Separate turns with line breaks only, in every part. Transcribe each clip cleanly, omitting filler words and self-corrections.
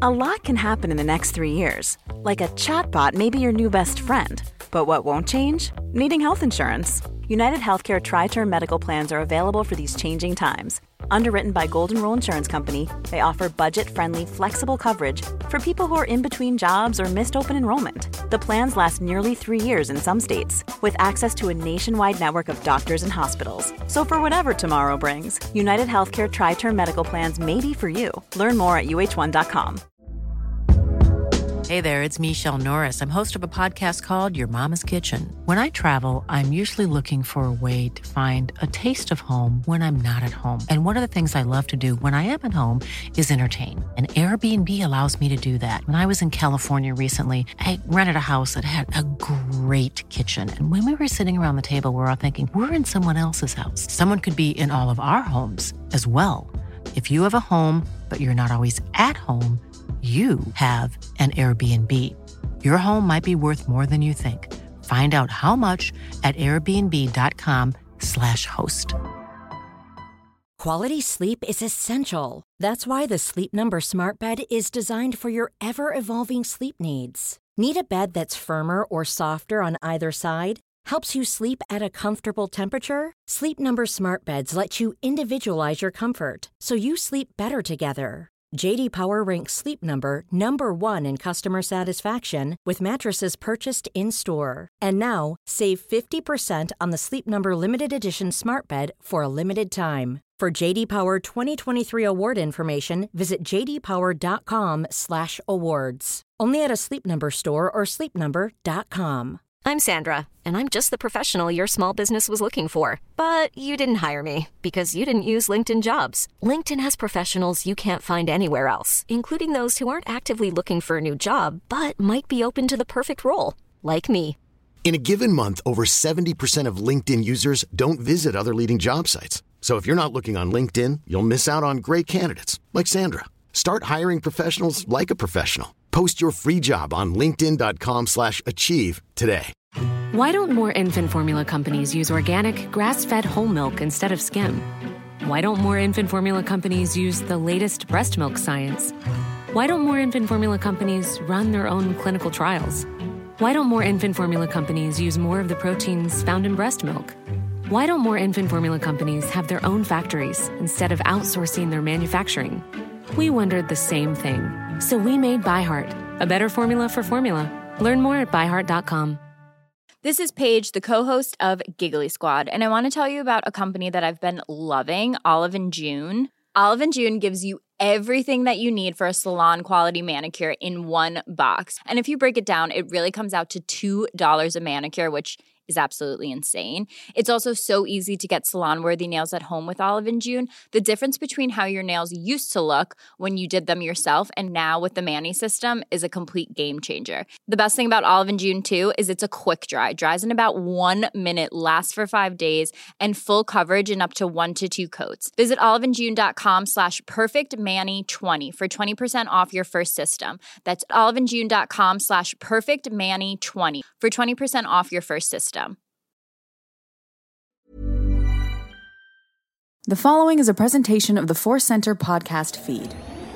A lot can happen in the next 3 years. Like a chatbot may be your new best friend. But what won't change? Needing health insurance. United Healthcare Tri-Term Medical Plans are available for these changing times. Underwritten by Golden Rule Insurance Company, they offer budget-friendly, flexible coverage for people who are in between jobs or missed open enrollment. The plans last nearly 3 years in some states, with access to a nationwide network of doctors and hospitals. So for whatever tomorrow brings, United Healthcare Tri-Term Medical Plans may be for you. Learn more at uh1.com.
Hey there, it's Michelle Norris. I'm host of a podcast called Your Mama's Kitchen. When I travel, I'm usually looking for a way to find a taste of home when I'm not at home. And one of the things I love to do when I am at home is entertain. And Airbnb allows me to do that. When I was in California recently, I rented a house that had a great kitchen. And when we were sitting around the table, we were all thinking, we're in someone else's house. Someone could be in all of our homes as well. If you have a home, but you're not always at home, you have an Airbnb. Your home might be worth more than you think. Find out how much at airbnb.com/host.
Quality sleep is essential. That's why the Sleep Number Smart Bed is designed for your ever-evolving sleep needs. Need a bed that's firmer or softer on either side? Helps you sleep at a comfortable temperature? Sleep Number Smart Beds let you individualize your comfort, so you sleep better together. J.D. Power ranks Sleep Number number 1 in customer satisfaction with mattresses purchased in-store. And now, save 50% on the Sleep Number Limited Edition Smart Bed for a limited time. For J.D. Power 2023 award information, visit jdpower.com/awards. Only at a Sleep Number store or sleepnumber.com.
I'm Sandra, and I'm just the professional your small business was looking for. But you didn't hire me because you didn't use LinkedIn Jobs. LinkedIn has professionals you can't find anywhere else, including those who aren't actively looking for a new job, but might be open to the perfect role, like me.
In a given month, over 70% of LinkedIn users don't visit other leading job sites. So if you're not looking on LinkedIn, you'll miss out on great candidates like Sandra. Start hiring professionals like a professional. Post your free job on linkedin.com/achieve today.
Why don't more infant formula companies use organic, grass-fed whole milk instead of skim? Why don't more infant formula companies use the latest breast milk science? Why don't more infant formula companies run their own clinical trials? Why don't more infant formula companies use more of the proteins found in breast milk? Why don't more infant formula companies have their own factories instead of outsourcing their manufacturing? We wondered the same thing. So we made ByHeart, a better formula for formula. Learn more at byheart.com.
This is Paige, the co-host of Giggly Squad, and I want to tell you about a company that I've been loving, Olive & June. Olive & June gives you everything that you need for a salon-quality manicure in one box. And if you break it down, it really comes out to $2 a manicure, which is absolutely insane. It's also so easy to get salon-worthy nails at home with Olive & June. The difference between how your nails used to look when you did them yourself and now with the Mani system is a complete game changer. The best thing about Olive & June, too, is it's a quick dry. Dries in about 1 minute, lasts for 5 days, and full coverage in up to 1 to 2 coats. Visit oliveandjune.com/perfectmani20 for 20% off your first system. That's oliveandjune.com/perfectmani20 for 20% off your first system.
The following is a presentation of the Force Center podcast feed.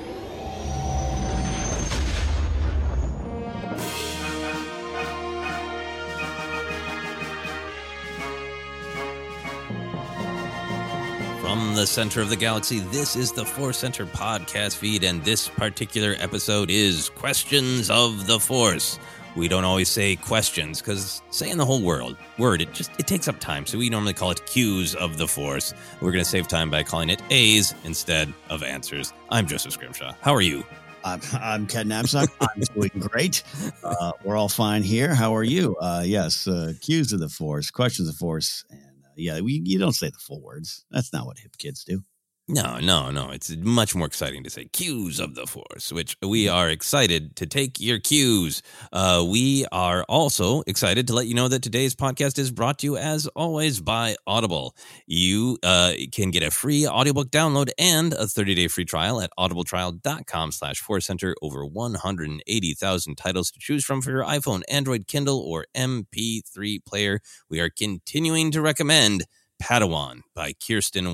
From the center of the galaxy, this is the Force Center podcast feed, and this particular episode is Questions of the Force. We don't always say questions, because saying the whole word, it takes up time, so we normally call it Q's of the Force. We're going to save time by calling it A's instead of answers. I'm Joseph Scrimshaw. How are you?
I'm Ken Knapsack. I'm doing great. We're all fine here. How are you? Yes, Q's of the Force, questions of the Force, and you don't say the full words. That's not what hip kids do.
No. It's much more exciting to say Q's of the Force, which we are excited to take your cues. We are also excited to let you know that today's podcast is brought to you, as always, by Audible. You can get a free audiobook download and a 30-day free trial at audibletrial.com/forcecenter. Over 180,000 titles to choose from for your iPhone, Android, Kindle, or MP3 player. We are continuing to recommend Padawan by Kirsten White,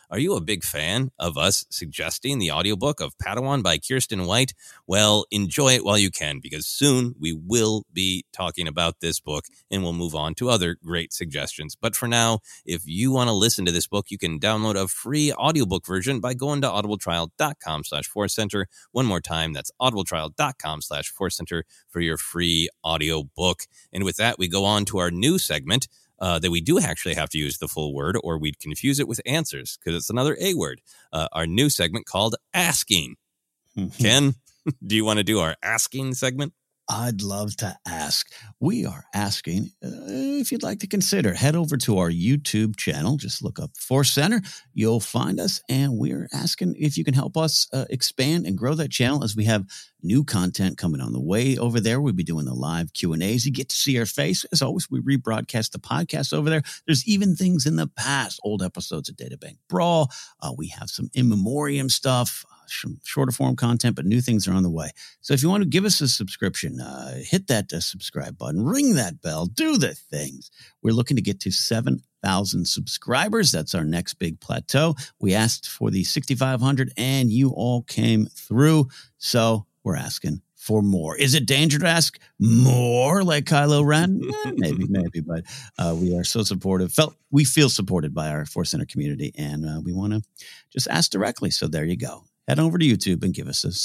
Are you a big fan of us suggesting the audiobook of Padawan by Kirsten White? Well, enjoy it while you can, because soon we will be talking about this book and we'll move on to other great suggestions. But for now, if you want to listen to this book, you can download a free audiobook version by going to audibletrial.com/forcecenter. One more time, that's audibletrial.com/forcecenter for your free audiobook. And with that, we go on to our new segment that we do actually have to use the full word, or we'd confuse it with answers because it's another A word. Our new segment called Asking. Ken, do you want to do our Asking segment?
I'd love to ask. We are asking if you'd like to consider. Head over to our YouTube channel. Just look up Force Center. You'll find us, and we're asking if you can help us expand and grow that channel as we have new content coming on the way over there. We'll be doing the live Q&As. You get to see our face. As always, we rebroadcast the podcast over there. There's even things in the past, old episodes of Databank Brawl. We have some in memoriam stuff, some shorter form content, but new things are on the way. So if you want to give us a subscription, hit that subscribe button, ring that bell, do the things. We're looking to get to 7,000 subscribers. That's our next big plateau. We asked for the 6,500 and you all came through. So we're asking for more. Is it danger to ask more like Kylo Ren? Maybe, but we are so supportive. We feel supported by our Force Center community, and we want to just ask directly. So there you go. Head over to YouTube and give us a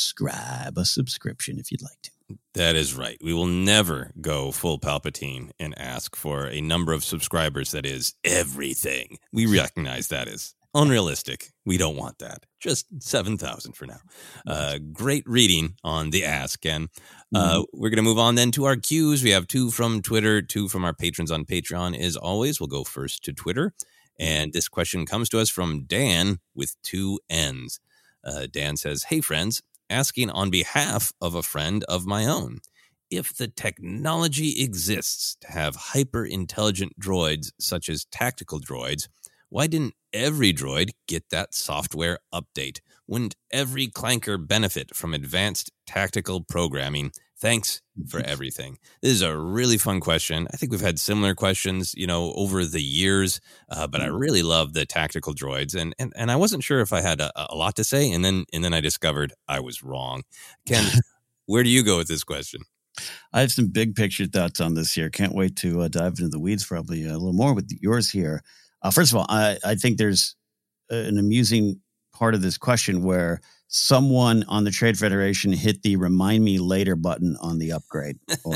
subscription if you'd like to.
That is right. We will never go full Palpatine and ask for a number of subscribers that is everything. We recognize that is unrealistic. We don't want that. Just 7,000 for now. Great reading on the ask. And we're going to move on then to our cues. We have 2 from Twitter, 2 from our patrons on Patreon. As always, we'll go first to Twitter. And this question comes to us from Dan with 2 N's. Dan says, "Hey friends, asking on behalf of a friend of my own. If the technology exists to have hyper-intelligent droids such as tactical droids, why didn't every droid get that software update? Wouldn't every clanker benefit from advanced tactical programming? Thanks for everything." This is a really fun question. I think we've had similar questions, over the years, but I really love the tactical droids, and I wasn't sure if I had a lot to say, and then I discovered I was wrong. Ken, where do you go with this question?
I have some big picture thoughts on this here. Can't wait to dive into the weeds probably a little more with yours here. First of all, I think there's an amusing part of this question where someone on the Trade Federation hit the remind me later button on the upgrade.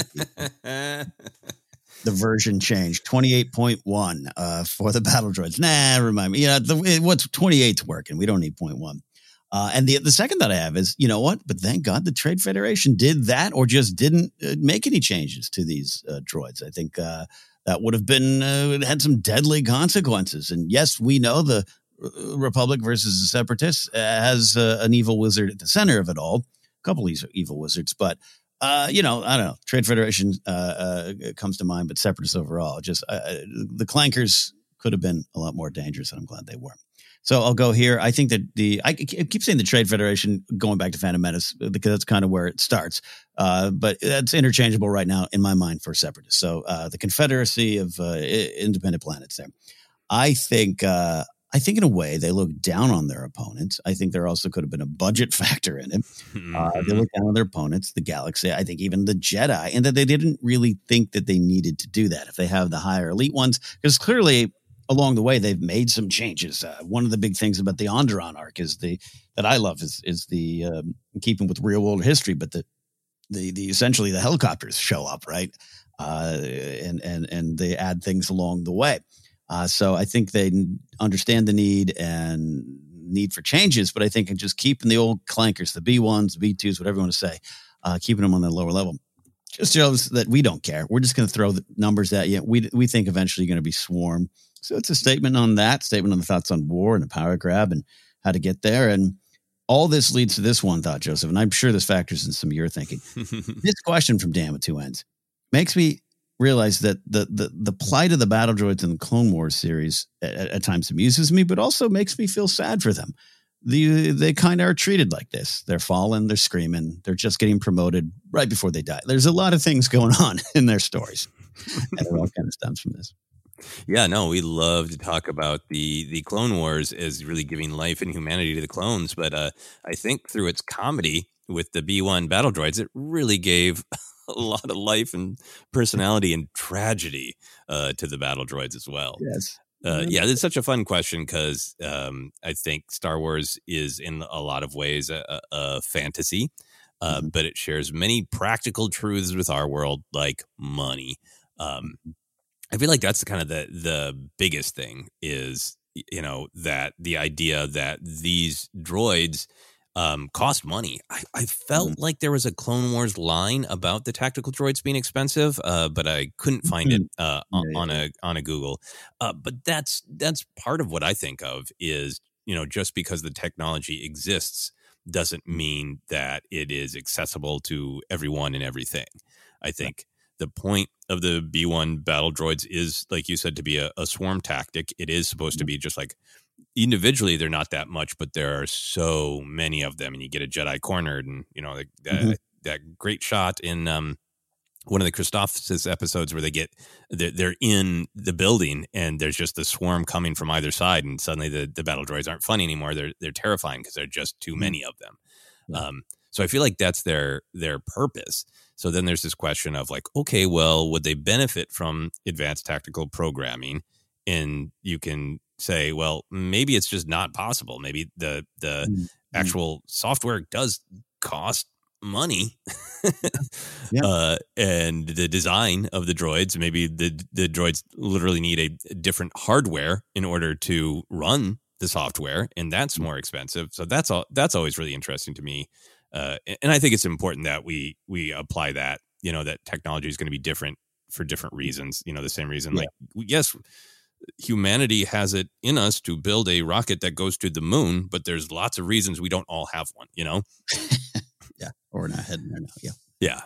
The version changed 28.1 for the battle droids. Remind me. What's 28's working. We don't need 0.1. And the second that I have is, you know what? But thank God the Trade Federation did that or just didn't make any changes to these droids. I think that would have been had some deadly consequences. And yes, we know the Republic versus the Separatists has an evil wizard at the center of it all. A couple of these evil wizards, but I don't know. Trade Federation comes to mind, but Separatists overall, just the clankers could have been a lot more dangerous, and I'm glad they weren't. So I'll go here. I think that I keep saying the Trade Federation going back to Phantom Menace because that's kind of where it starts. But that's interchangeable right now in my mind for Separatists. So the Confederacy of Independent Planets there. I think in a way they look down on their opponents. I think there also could have been a budget factor in it. They look down on their opponents, the galaxy, I think even the Jedi, and that they didn't really think that they needed to do that if they have the higher elite ones, because clearly along the way they've made some changes. One of the big things about the Onderon arc is that I love is the keeping with real world history, but the essentially the helicopters show up, right? And they add things along the way. So I think they understand the need for changes, but I think in just keeping the old clankers, the B1s, the B2s, whatever you want to say, keeping them on the lower level, just shows that we don't care. We're just going to throw the numbers at you. We think eventually you're going to be swarmed. So it's a statement on that, statement on the thoughts on war and the power grab and how to get there. And all this leads to this one thought, Joseph, and I'm sure this factors in some of your thinking. This question from Dan with 2 N's makes me realize that the plight of the battle droids in the Clone Wars series at times amuses me, but also makes me feel sad for them. They kind of are treated like this. They're fallen, they're screaming, they're just getting promoted right before they die. There's a lot of things going on in their stories. And it all kind of stems from this.
Yeah, no, we love to talk about the Clone Wars as really giving life and humanity to the clones. But I think through its comedy with the B-1 battle droids, it really gave a lot of life and personality and tragedy to the battle droids as well.
Yes.
Yeah, it's such a fun question because I think Star Wars is in a lot of ways a fantasy, but it shares many practical truths with our world, like money. I feel like that's kind of the biggest thing is, that the idea that these droids cost money. I felt like there was a Clone Wars line about the tactical droids being expensive, but I couldn't find it on a Google. But that's part of what I think of is, just because the technology exists doesn't mean that it is accessible to everyone and everything. I think the point of the B-1 battle droids is, like you said, to be a swarm tactic. It is supposed to be just like, individually they're not that much, but there are so many of them, and you get a Jedi cornered, and that great shot in one of the Christophsis episodes where they're in the building and there's just the swarm coming from either side, and suddenly the battle droids aren't fun anymore. They're terrifying because there are just too many of them. So I feel like that's their purpose. So then there's this question of like, okay, well, would they benefit from advanced tactical programming? And you can say, well, maybe it's just not possible. Maybe the actual software does cost money. And the design of the droids, maybe the droids literally need a different hardware in order to run the software, and that's more expensive. So that's always really interesting to me. And I think it's important that we apply that, that technology is going to be different for different reasons. The same reason, like, yes, humanity has it in us to build a rocket that goes to the moon, but there's lots of reasons we don't all have one, Yeah.
Or we're not heading there now. Yeah.
Yeah.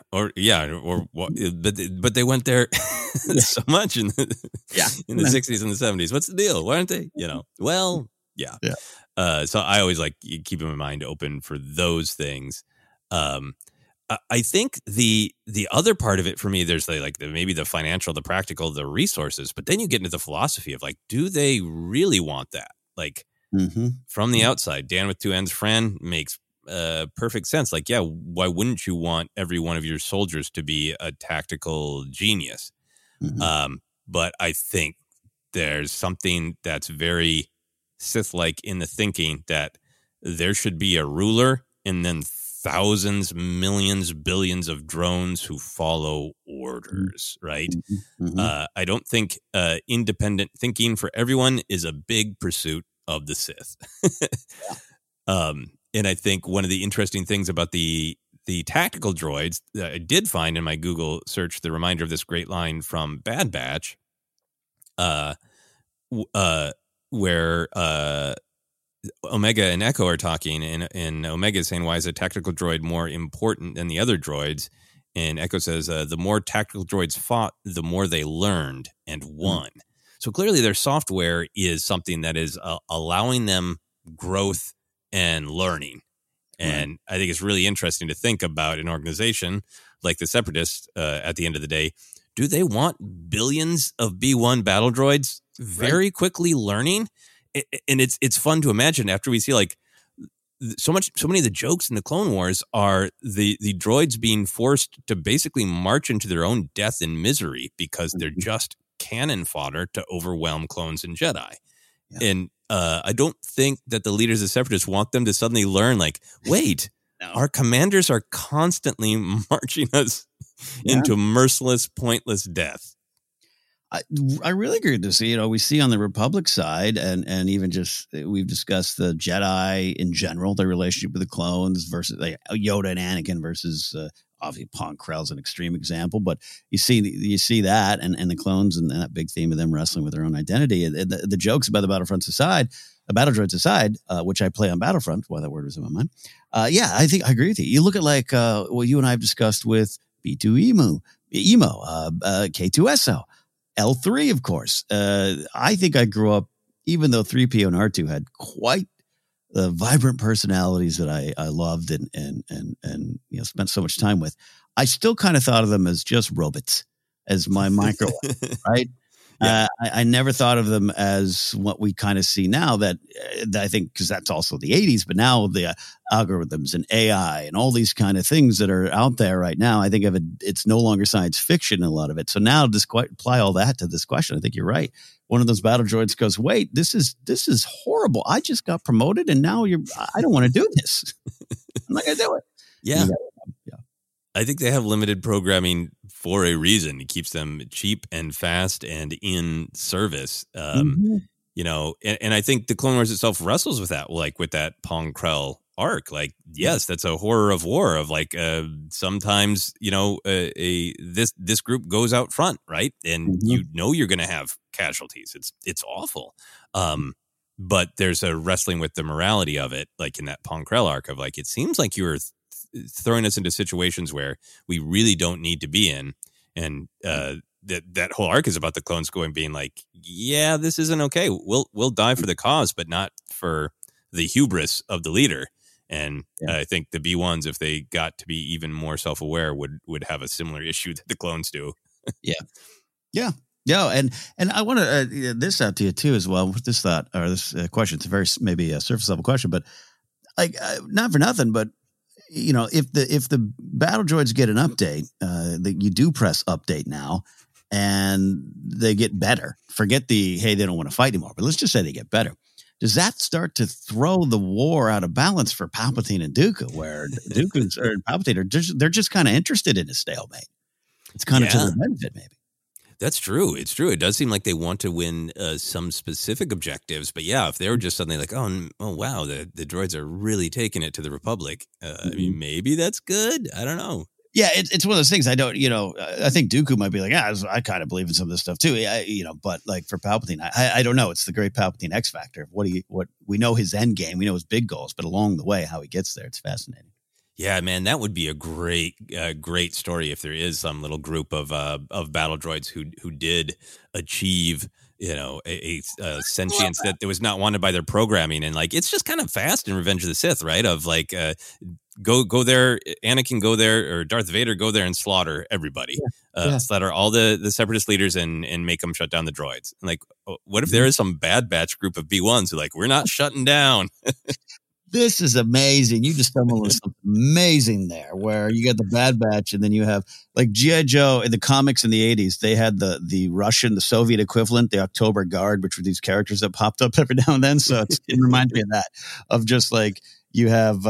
But they went there so much in the 60s and the 70s. What's the deal? Why aren't they, Well, yeah. So I always like keep my mind open for those things. I think the other part of it for me, there's maybe the financial, the practical, the resources, but then you get into the philosophy of like, do they really want that? Like from the outside, Dan with two N's, Fran, makes perfect sense. Like, yeah, why wouldn't you want every one of your soldiers to be a tactical genius? But I think there's something that's very Sith-like in the thinking that there should be a ruler and then thousands, millions, billions of drones who follow orders, right? I don't think independent thinking for everyone is a big pursuit of the Sith. And I think one of the interesting things about the tactical droids that I did find in my Google search, the reminder of this great line from Bad Batch, where Omega and Echo are talking, and Omega is saying, why is a tactical droid more important than the other droids? And Echo says, the more tactical droids fought, the more they learned and won. So clearly their software is something that is allowing them growth and learning. And I think it's really interesting to think about an organization like the Separatists at the end of the day. Do they want billions of B-1 battle droids very quickly learning? And it's fun to imagine after we see like so many of the jokes in the Clone Wars are the droids being forced to basically march into their own death and misery because they're just cannon fodder to overwhelm clones and Jedi. And I don't think that the leaders of Separatists want them to suddenly learn like, wait, our commanders are constantly marching us into merciless, pointless death.
I really agree with this. We see on the Republic side, and even just we've discussed the Jedi in general, their relationship with the clones versus Yoda and Anakin versus obviously Pong Krell's an extreme example, but you see that and the clones and that big theme of them wrestling with their own identity. The jokes about the Battlefront aside, Battle Droids aside, which I play on Battlefront, why that word was in my mind. I think I agree with you. You look at like what you and I have discussed with B2 Emo, K2SO. L3, of course. I think I grew up, even though 3PO and R2 had quite the vibrant personalities that I loved and spent so much time with, I still kind of thought of them as just robots, as my microwave, right? I never thought of them as what we kind of see now that I think, because that's also the 80s, but now the algorithms and AI and all these kind of things that are out there right now, I think of it, it's no longer science fiction, a lot of it. So now just apply all that to this question. I think you're right. One of those battle droids goes, wait, this is horrible. I just got promoted and now I don't want to do this. I'm not going to do it.
Yeah. I think they have limited programming for a reason. It keeps them cheap and fast and in service. You know, and I think the Clone Wars itself wrestles with that, like with that Pong Krell arc. Like, yes, that's a horror of war of like sometimes, you know, this group goes out front, right? And you know you're going to have casualties. It's awful. But there's a wrestling with the morality of it, like in that Pong Krell arc of like, it seems like you're throwing us into situations where we really don't need to be in. And that whole arc is about the clones being like, yeah, this isn't okay. We'll die for the cause, but not for the hubris of the leader. And I think the B1s, if they got to be even more self-aware, would have a similar issue that the clones do.
Yeah. And I want to this out to you too as well. With this thought or this question, it's a very maybe a surface level question, but like not for nothing, but you know, if the battle droids get an update, that you do press update now, and they get better. Forget hey, they don't want to fight anymore, but let's just say they get better. Does that start to throw the war out of balance for Palpatine and Dooku, where Dooku or Palpatine they're just kind of interested in a stalemate? It's kind of to their benefit, maybe.
That's true. It's true. It does seem like they want to win some specific objectives. But yeah, if they were just suddenly like, oh wow, the droids are really taking it to the Republic. I mean, maybe that's good. I don't know.
Yeah, it's one of those things. I don't, you know, I think Dooku might be like, I kind of believe in some of this stuff too. You know, but like for Palpatine, I don't know. It's the great Palpatine X factor. What we know his end game, we know his big goals, but along the way, how he gets there, it's fascinating.
Yeah, man, that would be a great story if there is some little group of battle droids who did achieve, you know, a sentience that was not wanted by their programming, and like it's just kind of fast in Revenge of the Sith, right? Of like, go there, Anakin, go there, or Darth Vader, go there and slaughter everybody, slaughter all the Separatist leaders and make them shut down the droids. And like, what if there is some Bad Batch group of B1s who like, we're not shutting down?
This is amazing. You just stumbled on something amazing there where you got the Bad Batch and then you have like G.I. Joe in the comics in the 80s. They had the Russian, the Soviet equivalent, the October Guard, which were these characters that popped up every now and then. So it reminds me of that, of just like you have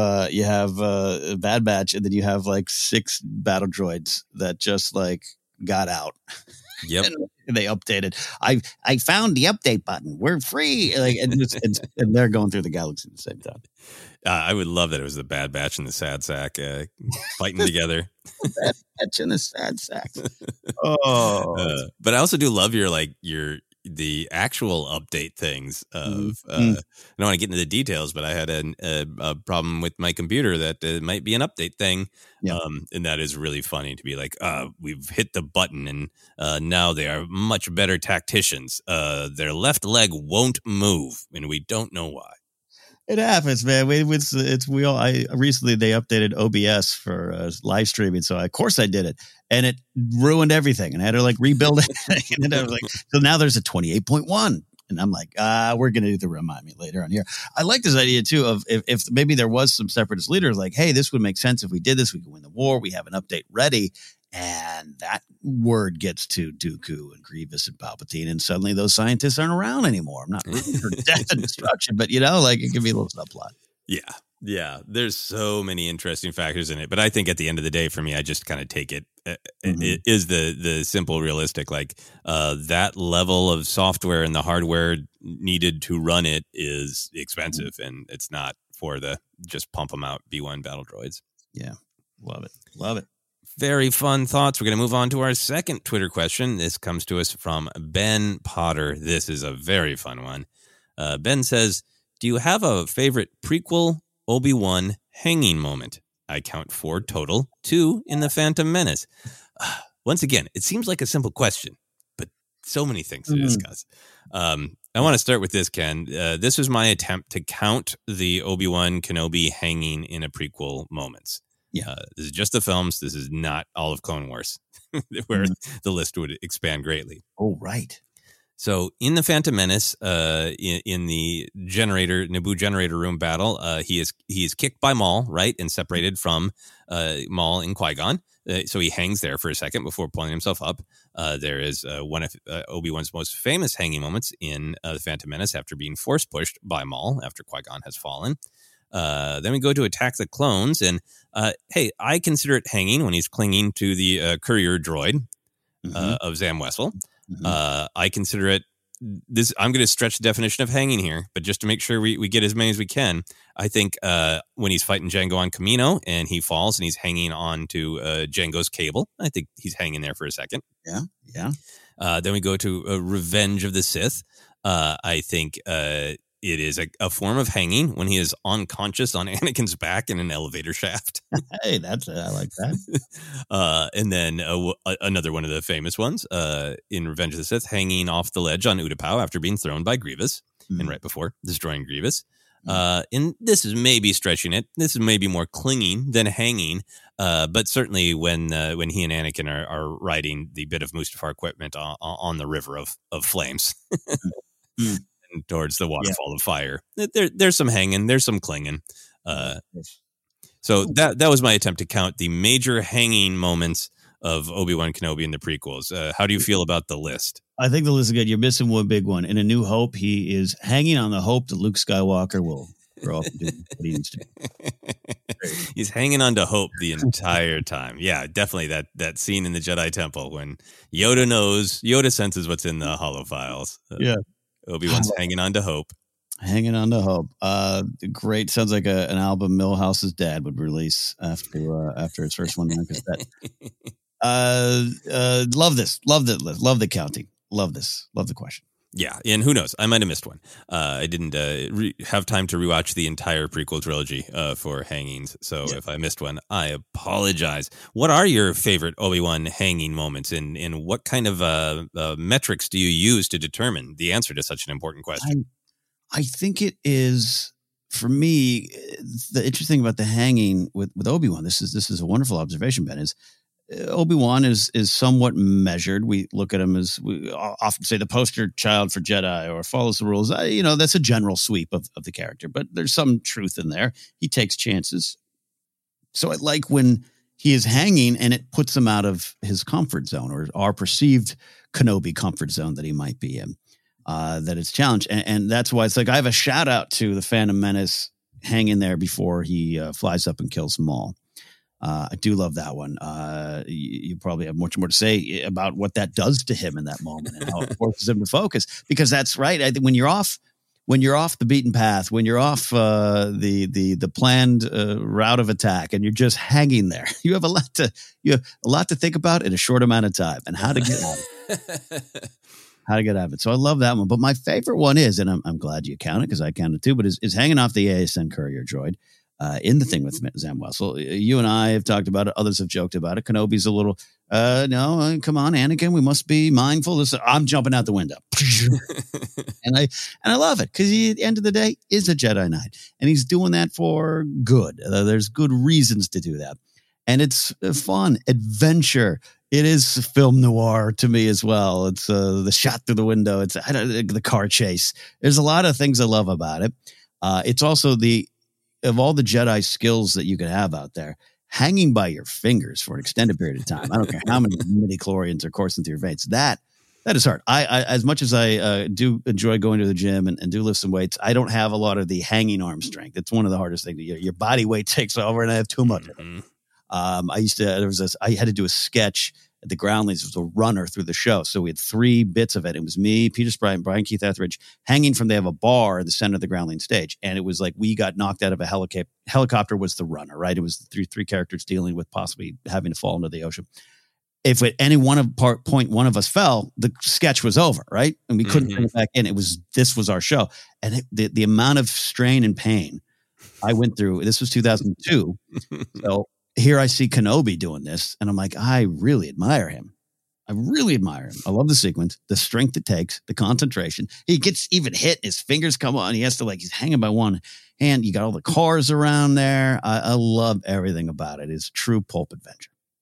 Bad Batch and then you have like 6 battle droids that just like got out.
Yep.
And they updated. I found the update button. We're free. Like, and they're going through the galaxy at the same time.
I would love that it was the Bad Batch and the Sad Sack fighting together.
Bad Batch and the Sad Sack. Oh,
but I also do love the actual update things of I don't want to get into the details, but I had a problem with my computer that it might be an update thing. And that is really funny to be like, we've hit the button and now they are much better tacticians. Their left leg won't move and we don't know why.
It happens, man. Recently they updated OBS for live streaming, so of course I did it, and it ruined everything, and I had to like rebuild it. And I was like, so now there's a 28.1, and I'm like, we're gonna do the remind me later on here. I like this idea too of if maybe there was some separatist leaders like, hey, this would make sense if we did this, we could win the war. We have an update ready. And that word gets to Dooku and Grievous and Palpatine, and suddenly those scientists aren't around anymore. I'm not rooting for death and destruction, but you know, like it can be a little subplot.
Yeah. There's so many interesting factors in it, but I think at the end of the day, for me, I just kind of take it. It is the simple, realistic, like that level of software and the hardware needed to run it is expensive, and it's not for the just pump them out B1 battle droids.
Yeah, love it.
Very fun thoughts. We're going to move on to our second Twitter question. This comes to us from Ben Potter. This is a very fun one. Ben says, do you have a favorite prequel Obi-Wan hanging moment? I count 4 total, 2 in The Phantom Menace. Once again, it seems like a simple question, but so many things to discuss. I want to start with this, Ken. This was my attempt to count the Obi-Wan Kenobi hanging in a prequel moments.
Yeah,
this is just the films. This is not all of Clone Wars, where the list would expand greatly.
Oh, right.
So in the Phantom Menace, in the Naboo generator room battle, he is kicked by Maul, right, and separated from Maul and Qui-Gon. So he hangs there for a second before pulling himself up. There is one of Obi-Wan's most famous hanging moments in the Phantom Menace after being force pushed by Maul after Qui-Gon has fallen. Then we go to Attack the Clones, and hey, I consider it hanging when he's clinging to the courier droid of Zam Wesell. I consider it this. I'm going to stretch the definition of hanging here, but just to make sure we get as many as we can, I think when he's fighting Jango on Kamino and he falls and he's hanging on to Jango's cable, I think he's hanging there for a second.
Yeah.
Then we go to Revenge of the Sith. I think it is a form of hanging when he is unconscious on Anakin's back in an elevator shaft.
Hey, I like that.
And then another one of the famous ones in Revenge of the Sith, hanging off the ledge on Utapau after being thrown by Grievous, and right before destroying Grievous. And this is maybe stretching it. This is maybe more clinging than hanging. But certainly when he and Anakin are riding the bit of Mustafar equipment on the river of flames. Towards the waterfall of fire. There's some hanging, there's some clinging. So that was my attempt to count the major hanging moments of Obi-Wan Kenobi in the prequels. How do you feel about the list?
I think the list is good. You're missing one big one. In A New Hope, he is hanging on the hope that Luke Skywalker will grow up and do what he needs to do.
He's hanging on to hope the entire time. Yeah, definitely that scene in the Jedi Temple when Yoda senses what's in the holophiles.
Yeah.
Obi-Wan's hanging on to hope.
Hanging on to hope. Great. Sounds like an album Millhouse's dad would release after his first one. Love this. Love the counting. Love this. Love the question.
Yeah, and who knows? I might have missed one. I didn't have time to rewatch the entire prequel trilogy for hangings, so if I missed one, I apologize. What are your favorite Obi-Wan hanging moments, and what kind of metrics do you use to determine the answer to such an important question?
I think it is, for me, the interesting about the hanging with Obi-Wan, this is a wonderful observation, Ben, is Obi-Wan is somewhat measured. We look at him as, we often say, the poster child for Jedi or follows the rules. That's a general sweep of the character, but there's some truth in there. He takes chances. So I like when he is hanging and it puts him out of his comfort zone, or our perceived Kenobi comfort zone that he might be in, that it's challenged. And that's why it's like I have a shout out to the Phantom Menace hanging there before he flies up and kills Maul. I do love that one. You probably have much more to say about what that does to him in that moment and how it forces him to focus. Because that's right. I think when you're off the beaten path, when you're off the planned route of attack, and you're just hanging there, you have a lot to think about in a short amount of time, and how to get out of it. So I love that one. But my favorite one is, and I'm glad you counted because I counted too, but is hanging off the ASN courier droid. In the thing with Zam Wesell. You and I have talked about it. Others have joked about it. Kenobi's a little, no, come on, Anakin, we must be mindful. I'm jumping out the window. and I love it because he, at the end of the day, is a Jedi Knight. And he's doing that for good. There's good reasons to do that. And it's fun, adventure. It is film noir to me as well. It's the shot through the window. It's the car chase. There's a lot of things I love about it. It's also of all the Jedi skills that you could have out there, hanging by your fingers for an extended period of time. I don't care how many midi-chlorians are coursing through your veins. That is hard. I as much as I do enjoy going to the gym and do lift some weights, I don't have a lot of the hanging arm strength. It's one of the hardest things. Your body weight takes over, and I have too much of it. I had to do a sketch at the Groundlings. It was a runner through the show. So we had 3 bits of it. It was me, Peter Sprite, Brian Keith Etheridge hanging from, they have a bar at the center of the Groundling stage. And it was like we got knocked out of a helicopter was the runner, right? It was the three characters dealing with possibly having to fall into the ocean. If at any one of us fell, the sketch was over, right? And we couldn't bring it back in. This was our show. And the amount of strain and pain I went through, this was 2002. So here I see Kenobi doing this, and I'm like, I really admire him. I love the sequence, the strength it takes, the concentration. He gets even hit, his fingers come on. He has to he's hanging by one hand. You got all the cars around there. I love everything about it. It's true pulp adventure.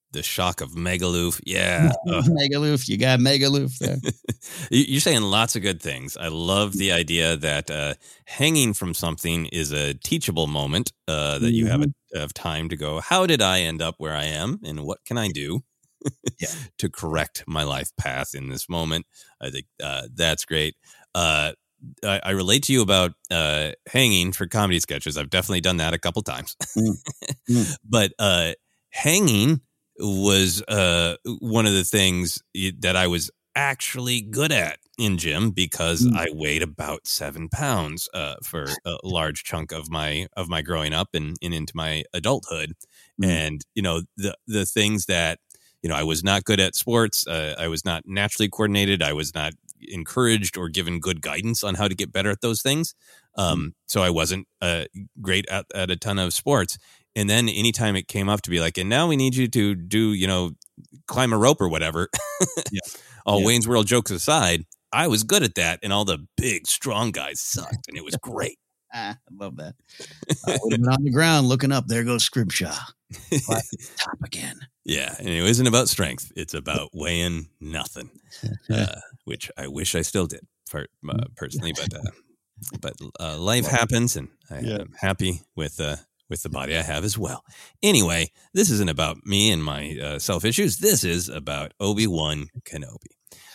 the shock of Megaloof. Yeah.
Megaloof. You got Megaloof there.
You're saying lots of good things. I love the idea that hanging from something is a teachable moment, that you have time to go, how did I end up where I am and what can I do to correct my life path in this moment? I think that's great. I relate to you about hanging for comedy sketches. I've definitely done that a couple times. But hanging was one of the things that I was actually good at in gym because I weighed about 7 pounds for a large chunk of my growing up and into my adulthood. And, the things that, I was not good at sports. I was not naturally coordinated. I was not encouraged or given good guidance on how to get better at those things. So I wasn't great at a ton of sports. And then anytime it came up to be like, and now we need you to do, climb a rope or whatever. All Wayne's World jokes aside, I was good at that. And all the big, strong guys sucked. And it was great.
I love that. I would have been on the ground looking up. There goes Scribshaw. Top again.
Yeah. And it isn't about strength. It's about weighing nothing, which I wish I still did personally. But life happens, and I am happy with the body I have as well. Anyway, this isn't about me and my self-issues. This is about Obi-Wan Kenobi.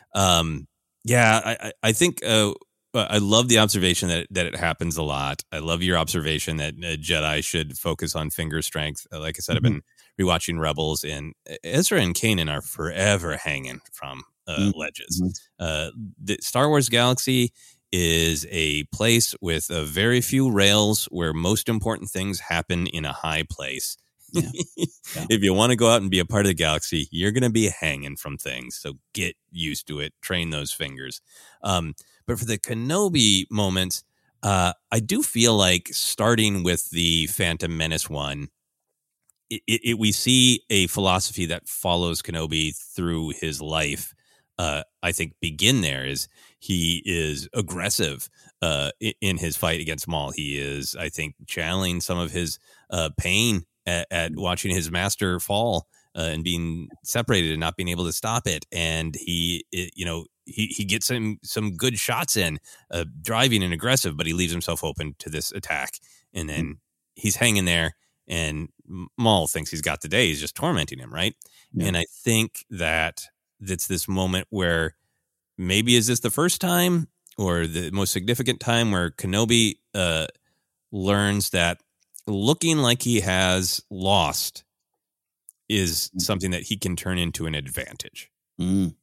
I think I love the observation that it happens a lot. I love your observation that Jedi should focus on finger strength. Like I said, I've been rewatching Rebels, and Ezra and Kanan are forever hanging from ledges. The Star Wars galaxy is a place with very few rails where most important things happen in a high place. If you want to go out and be a part of the galaxy, you're going to be hanging from things. So get used to it. Train those fingers. But for the Kenobi moments, I do feel like starting with the Phantom Menace one, we see a philosophy that follows Kenobi through his life. I think begin there is he is aggressive in his fight against Maul. He is, I think, channeling some of his pain at watching his master fall and being separated and not being able to stop it. And he gets some good shots in, driving and aggressive, but he leaves himself open to this attack. And then he's hanging there, and Maul thinks he's got the day. He's just tormenting him, right? Yeah. And I think that's this moment where maybe is this the first time or the most significant time where Kenobi learns that looking like he has lost is something that he can turn into an advantage. And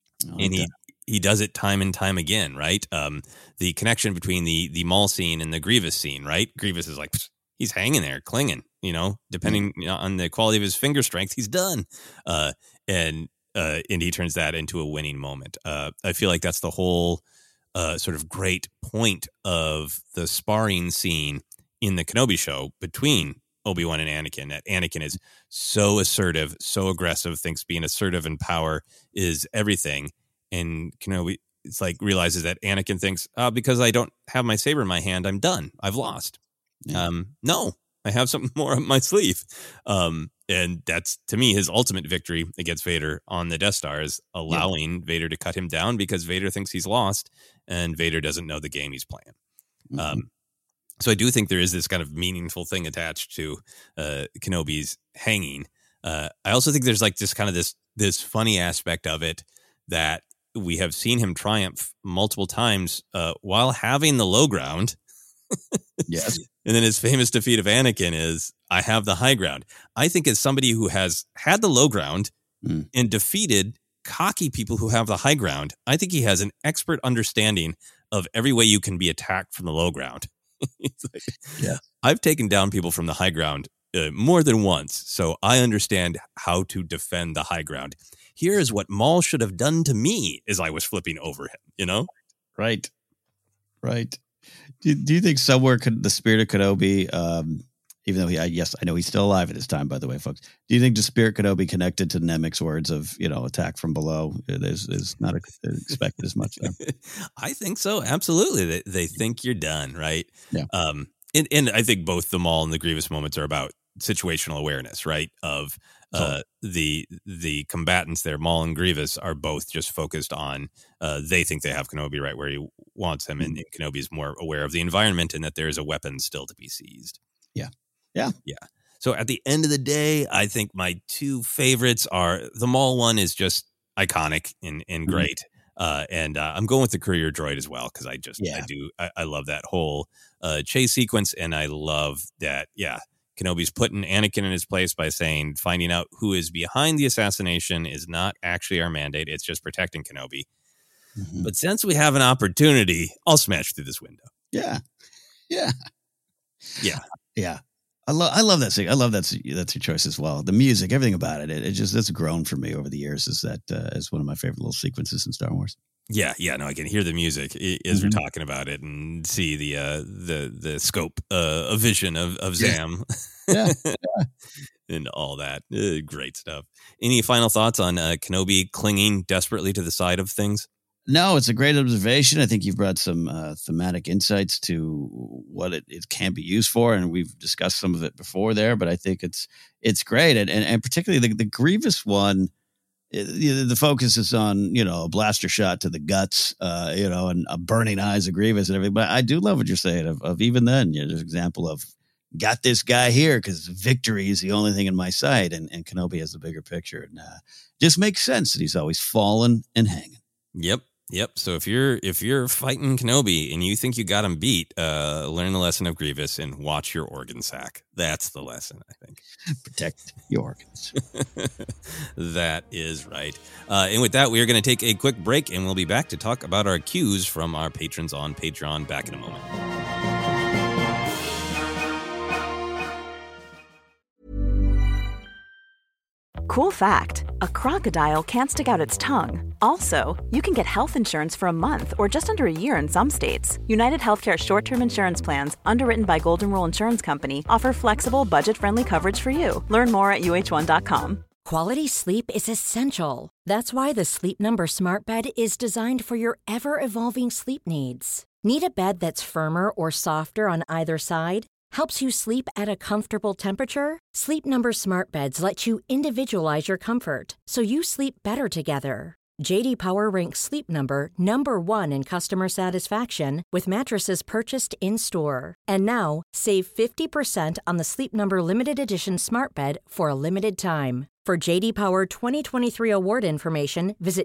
he does it time and time again, right? The connection between the Maul scene and the Grievous scene, right? Grievous is like, he's hanging there, clinging, depending on the quality of his finger strength, he's done. And he turns that into a winning moment. I feel like that's the whole sort of great point of the sparring scene in the Kenobi show between Obi-Wan and Anakin, that Anakin is so assertive, so aggressive, thinks being assertive and power is everything. And Kenobi, it's like realizes that Anakin thinks, because I don't have my saber in my hand, I'm done. I've lost. No, I have something more up my sleeve. And that's, to me, his ultimate victory against Vader on the Death Star is allowing Vader to cut him down because Vader thinks he's lost and Vader doesn't know the game he's playing. So I do think there is this kind of meaningful thing attached to Kenobi's hanging. I also think there's like just kind of this funny aspect of it that we have seen him triumph multiple times while having the low ground.
Yes.
And then his famous defeat of Anakin is, I have the high ground. I think as somebody who has had the low ground and defeated cocky people who have the high ground, I think he has an expert understanding of every way you can be attacked from the low ground. I've taken down people from the high ground more than once, so I understand how to defend the high ground. Here is what Maul should have done to me as I was flipping over him,
Right. Do you think somewhere the spirit of Kenobi, even though I know he's still alive at this time, by the way, folks, do you think the spirit Kenobi connected to Nemec's words of, attack from below is not expected as much?
I think so. Absolutely. They think you're done. Right.
Yeah.
And I think both the Maul and the Grievous moments are about situational awareness, right? Of The combatants there, Maul and Grievous, are both just focused on they think they have Kenobi right where he wants him, and Kenobi is more aware of the environment and that there is a weapon still to be seized.
Yeah.
So at the end of the day, I think my two favorites are the Maul one is just iconic and great. And I'm going with the courier droid as well, because I love that whole chase sequence, and I love that Kenobi's putting Anakin in his place by saying finding out who is behind the assassination is not actually our mandate, it's just protecting Kenobi. But since we have an opportunity, I'll smash through this window.
Yeah. I love that scene. I love that's your choice as well. The music, everything about it, it's grown for me over the years. Is one of my favorite little sequences in Star Wars.
Yeah, no, I can hear the music as we're talking about it and see the scope, a vision of Zam, and all that. Great stuff. Any final thoughts on Kenobi clinging desperately to the side of things?
No, it's a great observation. I think you've brought some thematic insights to what it can be used for, and we've discussed some of it before there. But I think it's great, and particularly the Grievous one. The focus is on a blaster shot to the guts, and burning eyes of Grievous and everything. But I do love what you're saying of even then. There's an example of got this guy here because victory is the only thing in my sight, and Kenobi has the bigger picture, and just makes sense that he's always fallen and hanging.
Yep. So if you're fighting Kenobi and you think you got him beat, learn the lesson of Grievous and watch your organ sack. That's the lesson, I think.
Protect your organs.
That is right. And with that, we are going to take a quick break, and we'll be back to talk about our cues from our patrons on Patreon. Back in a moment.
Cool fact, a crocodile can't stick out its tongue. Also, you can get health insurance for a month or just under a year in some states. United Healthcare short-term insurance plans, underwritten by Golden Rule Insurance Company, offer flexible, budget-friendly coverage for you. Learn more at uh1.com.
Quality sleep is essential. That's why the Sleep Number Smart Bed is designed for your ever-evolving sleep needs. Need a bed that's firmer or softer on either side? Helps you sleep at a comfortable temperature? Sleep Number Smart Beds let you individualize your comfort, so you sleep better together. J.D. Power ranks Sleep Number number 1 in customer satisfaction with mattresses purchased in-store. And now, save 50% on the Sleep Number Limited Edition Smart Bed for a limited time. For J.D. Power 2023 award information, visit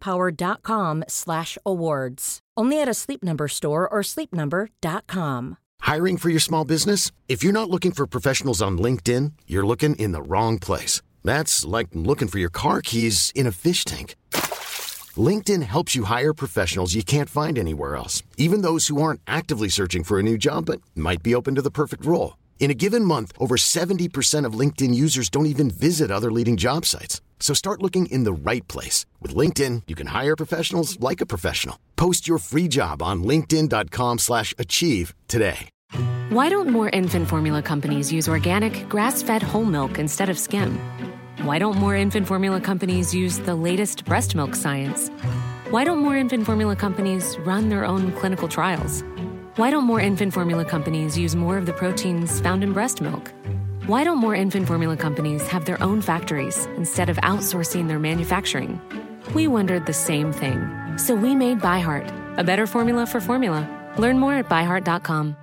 jdpower.com/awards. Only at a Sleep Number store or sleepnumber.com.
Hiring for your small business? If you're not looking for professionals on LinkedIn, you're looking in the wrong place. That's like looking for your car keys in a fish tank. LinkedIn helps you hire professionals you can't find anywhere else, even those who aren't actively searching for a new job but might be open to the perfect role. In a given month, over 70% of LinkedIn users don't even visit other leading job sites. So start looking in the right place. With LinkedIn, you can hire professionals like a professional. Post your free job on linkedin.com/achieve today.
Why don't more infant formula companies use organic, grass-fed whole milk instead of skim? Why don't more infant formula companies use the latest breast milk science? Why don't more infant formula companies run their own clinical trials? Why don't more infant formula companies use more of the proteins found in breast milk? Why don't more infant formula companies have their own factories instead of outsourcing their manufacturing? We wondered the same thing. So we made ByHeart, a better formula for formula. Learn more at byheart.com.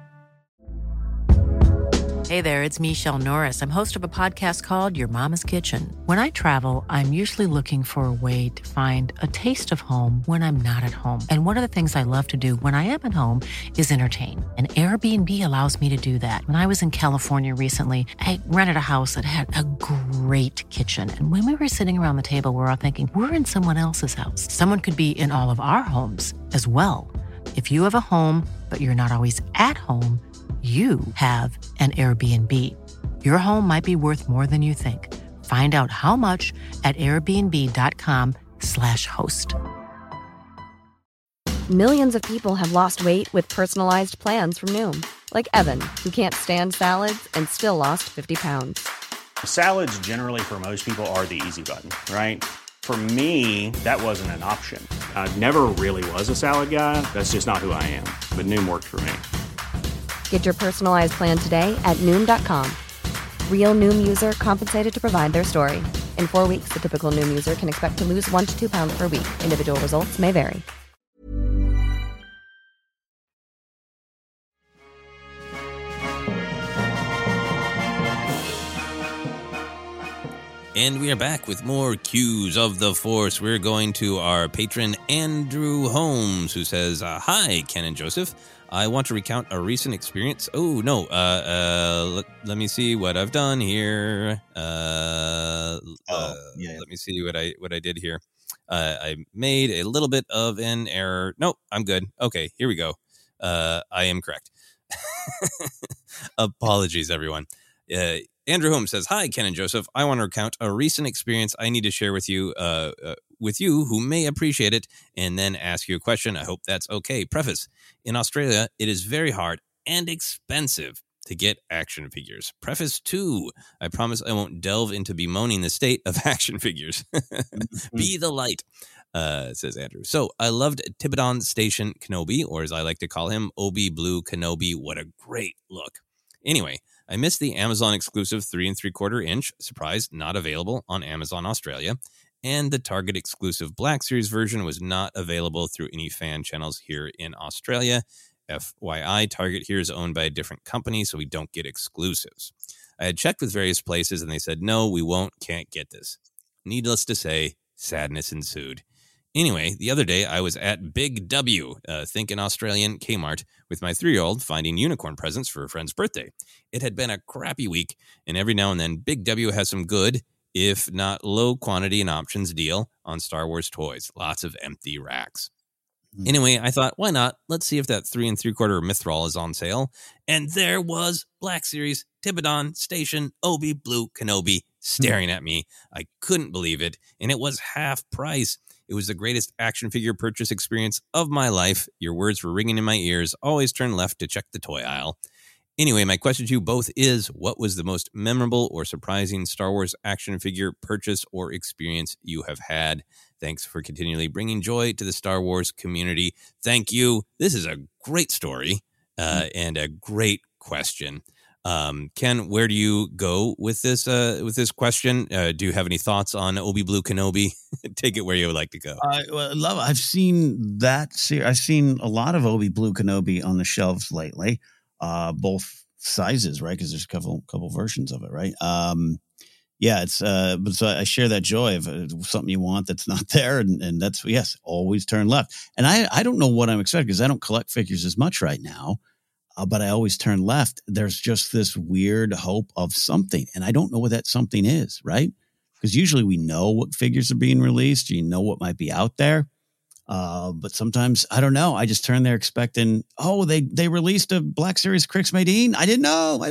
Hey there, it's Michelle Norris. I'm host of a podcast called Your Mama's Kitchen. When I travel, I'm usually looking for a way to find a taste of home when I'm not at home. And one of the things I love to do when I am at home is entertain. And Airbnb allows me to do that. When I was in California recently, I rented a house that had a great kitchen. And when we were sitting around the table, we're all thinking, we're in someone else's house. Someone could be in all of our homes as well. If you have a home, but you're not always at home, you have an Airbnb. Your home might be worth more than you think. Find out how much at airbnb.com/host.
Millions of people have lost weight with personalized plans from Noom. Like Evan, who can't stand salads and still lost 50 pounds.
Salads generally for most people are the easy button, right? For me, that wasn't an option. I never really was a salad guy. That's just not who I am. But Noom worked for me.
Get your personalized plan today at Noom.com. Real Noom user compensated to provide their story. In 4 weeks, the typical Noom user can expect to lose 1 to 2 pounds per week. Individual results may vary.
And we are back with more Cues of the Force. We're going to our patron, Andrew Holmes, who says, hi, Ken and Joseph. I want to recount a recent experience. Oh, no. Let me see what I've done here. Let me see what I did here. I made a little bit of an error. Nope, I'm good. Okay, here we go. I am correct. Apologies, everyone. Andrew Holmes says, hi, Ken and Joseph. I want to recount a recent experience I need to share with you who may appreciate it, and then ask you a question. I hope that's okay. Preface. In Australia, it is very hard and expensive to get action figures. Preface 2. I promise I won't delve into bemoaning the state of action figures. Be the light, says Andrew. So I loved Tibidon Station Kenobi, or as I like to call him, Obi Blue Kenobi. What a great look. Anyway, I missed the Amazon exclusive 3 3/4 inch. Surprise, not available on Amazon Australia. And the Target exclusive Black Series version was not available through any fan channels here in Australia. FYI, Target here is owned by a different company, so we don't get exclusives. I had checked with various places, and they said, no, we can't get this. Needless to say, sadness ensued. Anyway, the other day I was at Big W, think an Australian Kmart, with my 3-year-old finding unicorn presents for a friend's birthday. It had been a crappy week, and every now and then Big W has some good, if not low quantity and options deal on Star Wars toys. Lots of empty racks. Anyway, I thought, why not? Let's see if that 3 3/4 Mythrol is on sale. And there was Black Series, Tibidon Station, Obi Blue Kenobi staring at me. I couldn't believe it, and it was half price. It was the greatest action figure purchase experience of my life. Your words were ringing in my ears. Always turn left to check the toy aisle. Anyway, my question to you both is, what was the most memorable or surprising Star Wars action figure purchase or experience you have had? Thanks for continually bringing joy to the Star Wars community. Thank you. This is a great story and a great question. Ken, where do you go with this question? Do you have any thoughts on Obi Blue Kenobi? Take it where you would like to go.
I've seen that. I've seen a lot of Obi Blue Kenobi on the shelves lately, both sizes, right? Because there's a couple versions of it, right? It's but so I share that joy of something you want that's not there, and that's yes, always turn left. And I don't know what I'm expecting because I don't collect figures as much right now. But I always turn left. There's just this weird hope of something. And I don't know what that something is, right? Because usually we know what figures are being released. You know what might be out there. But sometimes, I don't know. I just turn there expecting, they released a Black Series Crix Madine. I didn't know.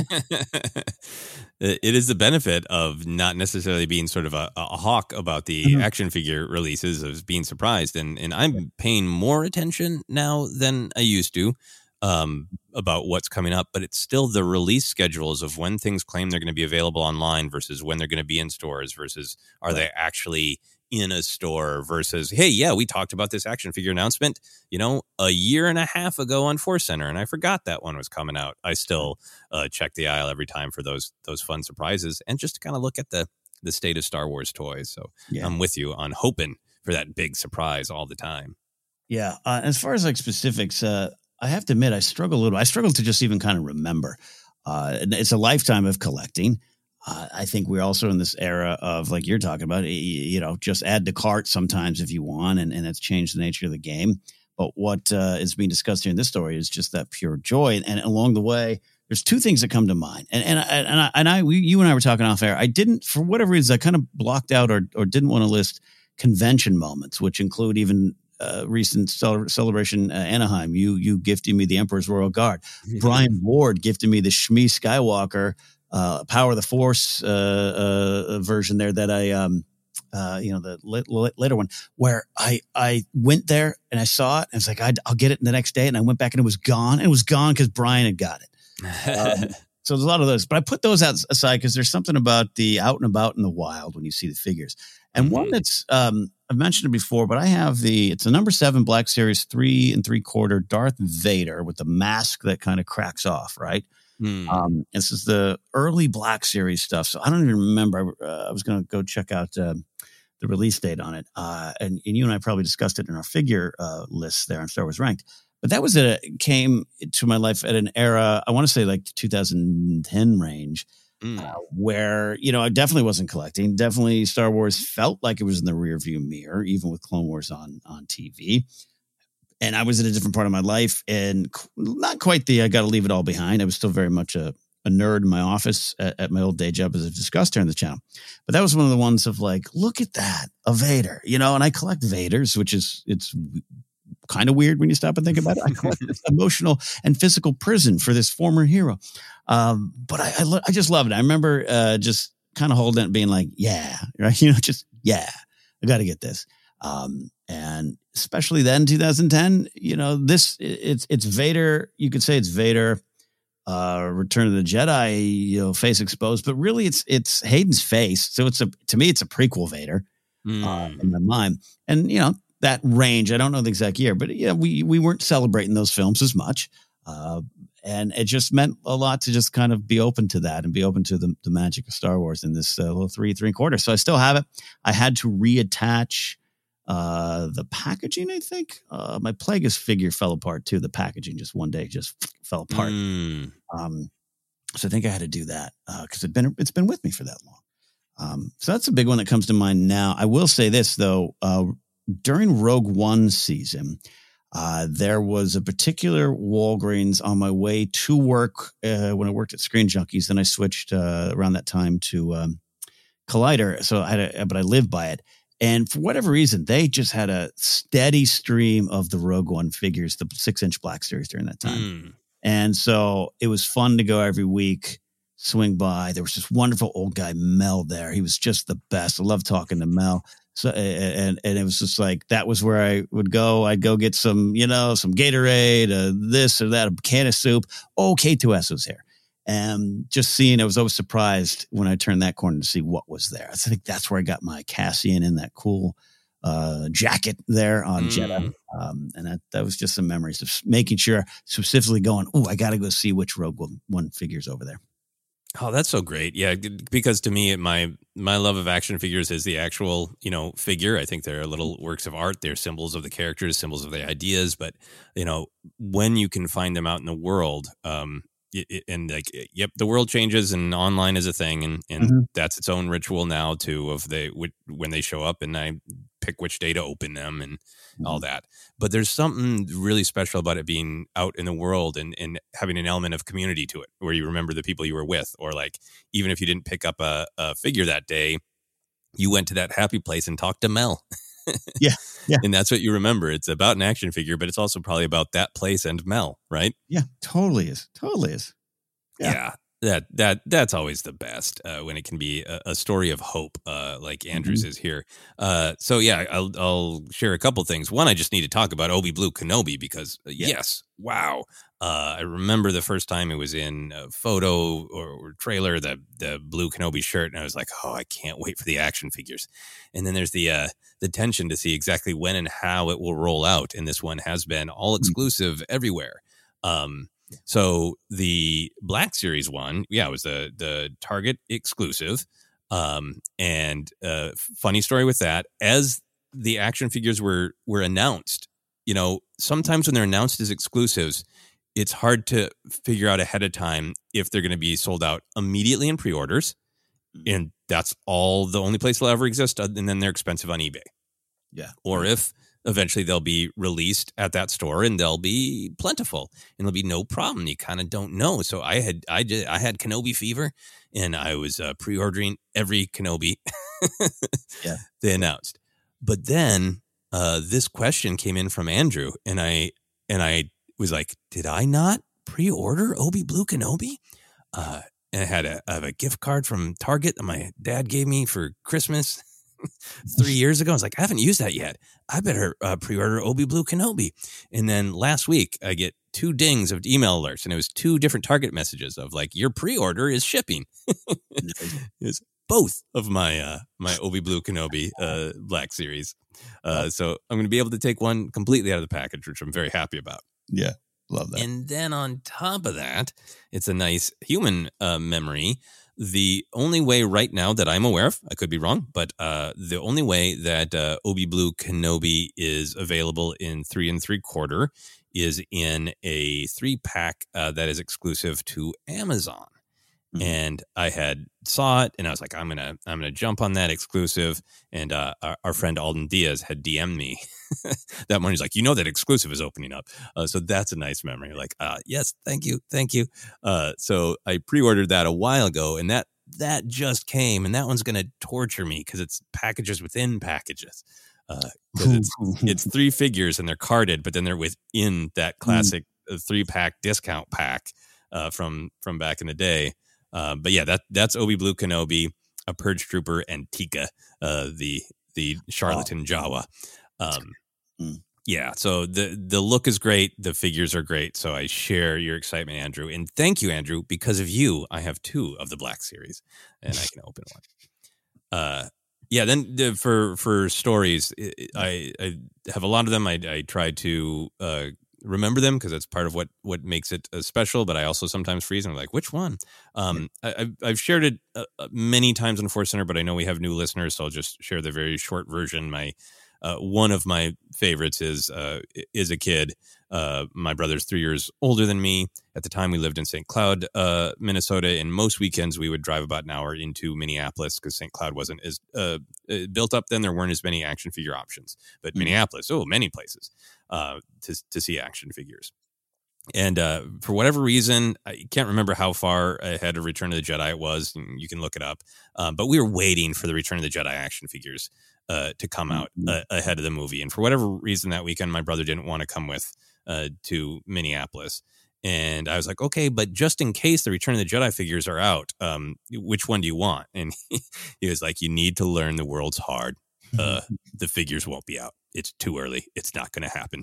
It is the benefit of not necessarily being sort of a hawk about the action figure releases, of being surprised. And I'm paying more attention now than I used to. About what's coming up, but it's still the release schedules of when things claim they're going to be available online versus when they're going to be in stores versus are they actually in a store versus, hey, yeah, we talked about this action figure announcement, a year and a half ago on Force Center, and I forgot that one was coming out. I still check the aisle every time for those fun surprises and just to kind of look at the state of Star Wars toys. So yeah. I'm with you on hoping for that big surprise all the time.
Yeah. As far as like specifics, I have to admit, I struggle a little. I struggle to just even kind of remember. It's a lifetime of collecting. I think we're also in this era of, like you're talking about, just add to cart sometimes if you want, and it's changed the nature of the game. But what is being discussed here in this story is just that pure joy. And along the way, there's two things that come to mind. You and I were talking off air. I didn't, for whatever reason, I kind of blocked out or didn't want to list convention moments, which include even recent celebration Anaheim. You gifted me the Emperor's Royal Guard. Brian Ward gifted me the Shmi Skywalker Power of the Force version there that the later one where I went there and I saw it and I was like, I'll get it the next day. And I went back and it was gone. And it was gone because Brian had got it. So there's a lot of those, but I put those aside because there's something about the out and about in the wild when you see the figures. And one that's, I've mentioned it before, but I have it's a number 7 Black Series 3 3/4 Darth Vader with the mask that kind of cracks off, right? This is the early Black Series stuff. So I don't even remember. I was going to go check out the release date on it. And you and I probably discussed it in our figure lists there on Star Wars Ranked. But that was came to my life at an era, I want to say like 2010 range, where, I definitely wasn't collecting. Definitely Star Wars felt like it was in the rearview mirror, even with Clone Wars on TV. And I was at a different part of my life, and not quite I got to leave it all behind. I was still very much a nerd in my office at my old day job, as I've discussed here on the channel. But that was one of the ones of like, look at that, a Vader, and I collect Vaders, which it's kind of weird when you stop and think about it. I collect this emotional and physical prison for this former hero. But I just love it. I remember just kind of holding it, being like, yeah, right. I got to get this. And especially then, 2010, it's Vader. You could say it's Vader, Return of the Jedi, face exposed, but really it's Hayden's face. So to me, it's a prequel Vader in my mind. And, that range, I don't know the exact year, but we weren't celebrating those films as much. And it just meant a lot to just kind of be open to that and be open to the magic of Star Wars in this little 3.75. So I still have it. I had to reattach the packaging, I think. My Plagueis figure fell apart too. The packaging just one day just fell apart. So I think I had to do that because it's been with me for that long. So that's a big one that comes to mind now. I will say this though, during Rogue One season, there was a particular Walgreens on my way to work when I worked at Screen Junkies. Then I switched around that time to Collider. So but I lived by it. And for whatever reason, they just had a steady stream of the Rogue One figures, the 6-inch Black Series during that time. And so it was fun to go every week, swing by. There was this wonderful old guy, Mel, there. He was just the best. I love talking to Mel. So, and it was just like, that was where I would go. I'd go get some, some Gatorade, this or that, a can of soup. Oh, K2S was here. And just seeing, I was always surprised when I turned that corner to see what was there. I think that's where I got my Cassian in that cool jacket there on Jedha. And that was just some memories of making sure, specifically going, I got to go see which Rogue One figure's over there.
Oh, that's so great. Yeah, because to me, my love of action figures is the actual, figure. I think they're little works of art. They're symbols of the characters, symbols of the ideas. But, when you can find them out in the world, the world changes and online is a thing. And that's its own ritual now, too, when they show up and I pick which day to open them and all that. But there's something really special about it being out in the world and having an element of community to it, where you remember the people you were with, or like, even if you didn't pick up a figure that day, you went to that happy place and talked to Mel.
Yeah.
And that's what you remember. It's about an action figure, but it's also probably about that place and Mel, right?
Yeah, totally is.
Yeah. That's always the best when it can be a story of hope, like Andrews is here. So yeah, I'll share a couple things. One, I just need to talk about Obi Blue Kenobi because yes, wow. I remember the first time it was in a photo or trailer, the Blue Kenobi shirt, and I was like, oh, I can't wait for the action figures. And then there's the tension to see exactly when and how it will roll out. And this one has been all exclusive everywhere. So the Black Series one, it was the Target exclusive. And funny story with that, as the action figures were announced, sometimes when they're announced as exclusives, it's hard to figure out ahead of time if they're going to be sold out immediately in pre-orders. And that's the only place they'll ever exist. And then they're expensive on eBay.
Yeah.
Or if eventually they'll be released at that store and they'll be plentiful and there'll be no problem. You kind of don't know. So I had Kenobi fever and I was pre-ordering every Kenobi they announced. But then this question came in from Andrew and I was like, did I not pre-order Obi Blue Kenobi? And I have a gift card from Target that my dad gave me for Christmas 3 years ago. I was like, I haven't used that yet. I better pre-order Obi Blue Kenobi. And then last week I get 2 dings of email alerts, and it was 2 different Target messages of like, your pre-order is shipping. It was both of my Obi Blue Kenobi Black Series. So I'm going to be able to take one completely out of the package, which I'm very happy about.
Yeah. Love that.
And then on top of that, it's a nice human memory. The only way right now that I'm aware of, I could be wrong, but the only way that Obi-Blue Kenobi is available in 3 3/4 is in a 3-pack that is exclusive to Amazon. Mm-hmm. And I had saw it, and I was like, I'm gonna jump on that exclusive. And our friend Alden Diaz had DM'd me that morning. He's like, that exclusive is opening up. So that's a nice memory. Like, yes, thank you. So I pre-ordered that a while ago, and that just came, and that one's gonna torture me because it's packages within packages. Because it's 3 figures and they're carded, but then they're within that classic 3-pack discount pack from back in the day. But yeah, that's Obi-Blue Kenobi, a Purge Trooper, and Tika, the charlatan Jawa. Yeah, so the look is great, the figures are great. So I share your excitement, Andrew, and thank you, Andrew. Because of you, I have 2 of the Black Series, and I can open one. Yeah, then for stories, I have a lot of them. I try to remember them because that's part of what makes it special, but I also sometimes freeze and I'm like, which one? I've shared it many times on Force Center, but I know we have new listeners, so I'll just share the very short version. One of my favorites is a kid. My brother's 3 years older than me. At the time, we lived in St. Cloud, Minnesota, and most weekends we would drive about an hour into Minneapolis because St. Cloud wasn't as built up then. There weren't as many action figure options, but Minneapolis, many places to see action figures. And for whatever reason, I can't remember how far ahead of Return of the Jedi it was. You can look it up. But we were waiting for the Return of the Jedi action figures to come out ahead of the movie. And for whatever reason that weekend, my brother didn't want to come with to Minneapolis. And I was like, okay, but just in case the Return of the Jedi figures are out, which one do you want? And he was like, you need to learn the world's hard. The figures won't be out. It's too early. It's not going to happen.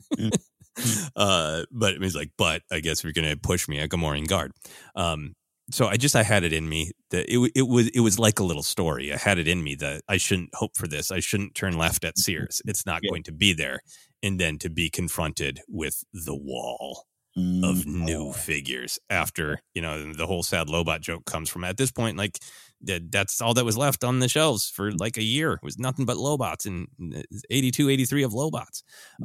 But it was like, but I guess if you're going to push me, a Gamorrean guard. So I had it in me that it was like a little story. I had it in me that I shouldn't hope for this. I shouldn't turn left at Sears. It's not going to be there. And then to be confronted with the wall of new figures after, the whole sad Lobot joke comes from at this point, like that's all that was left on the shelves for like a year. It was nothing but Lobots and 82, 83 of Lobots.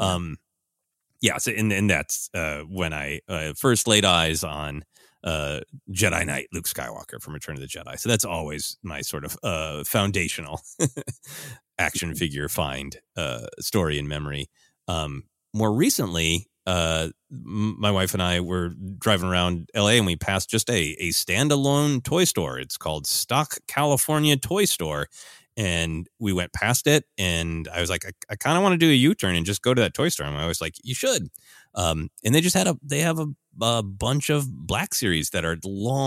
Yeah. So, and that's when I first laid eyes on Jedi Knight Luke Skywalker from Return of the Jedi. So that's always my sort of foundational action figure find story and memory. More recently, my wife and I were driving around LA and we passed just a standalone toy store. It's called Stock California Toy Store. And we went past it and I was like, I kind of want to do a U-turn and just go to that toy store. And I was like, you should. And they just have a bunch of Black Series that are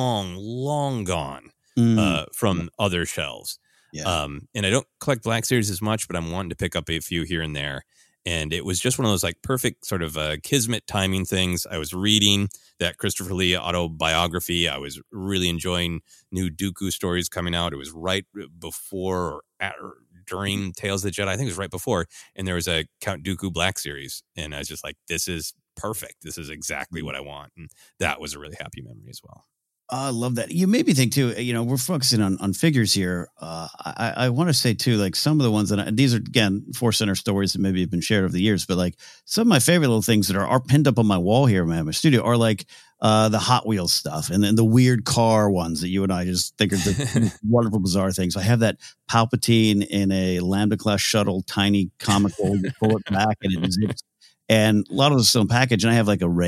long gone from other shelves. Yeah. And I don't collect Black Series as much, but I'm wanting to pick up a few here and there. And it was just one of those like perfect sort of kismet timing things. I was reading that Christopher Lee autobiography. I was really enjoying new Dooku stories coming out. It was right before or during Tales of the Jedi. I think it was right before. And there was a Count Dooku Black Series. And I was just like, this is perfect. This is exactly what I want. And that was a really happy memory as well.
I love that. You made me think too, we're focusing on figures here. I want to say too, like some of the ones that these are again, Force Center stories that maybe have been shared over the years, but like some of my favorite little things that are pinned up on my wall here in my studio are like the Hot Wheels stuff and then the weird car ones that you and I just think are the wonderful, bizarre things. I have that Palpatine in a Lambda class shuttle, tiny comical, you pull it back and it zips. And a lot of those still in package. And I have like a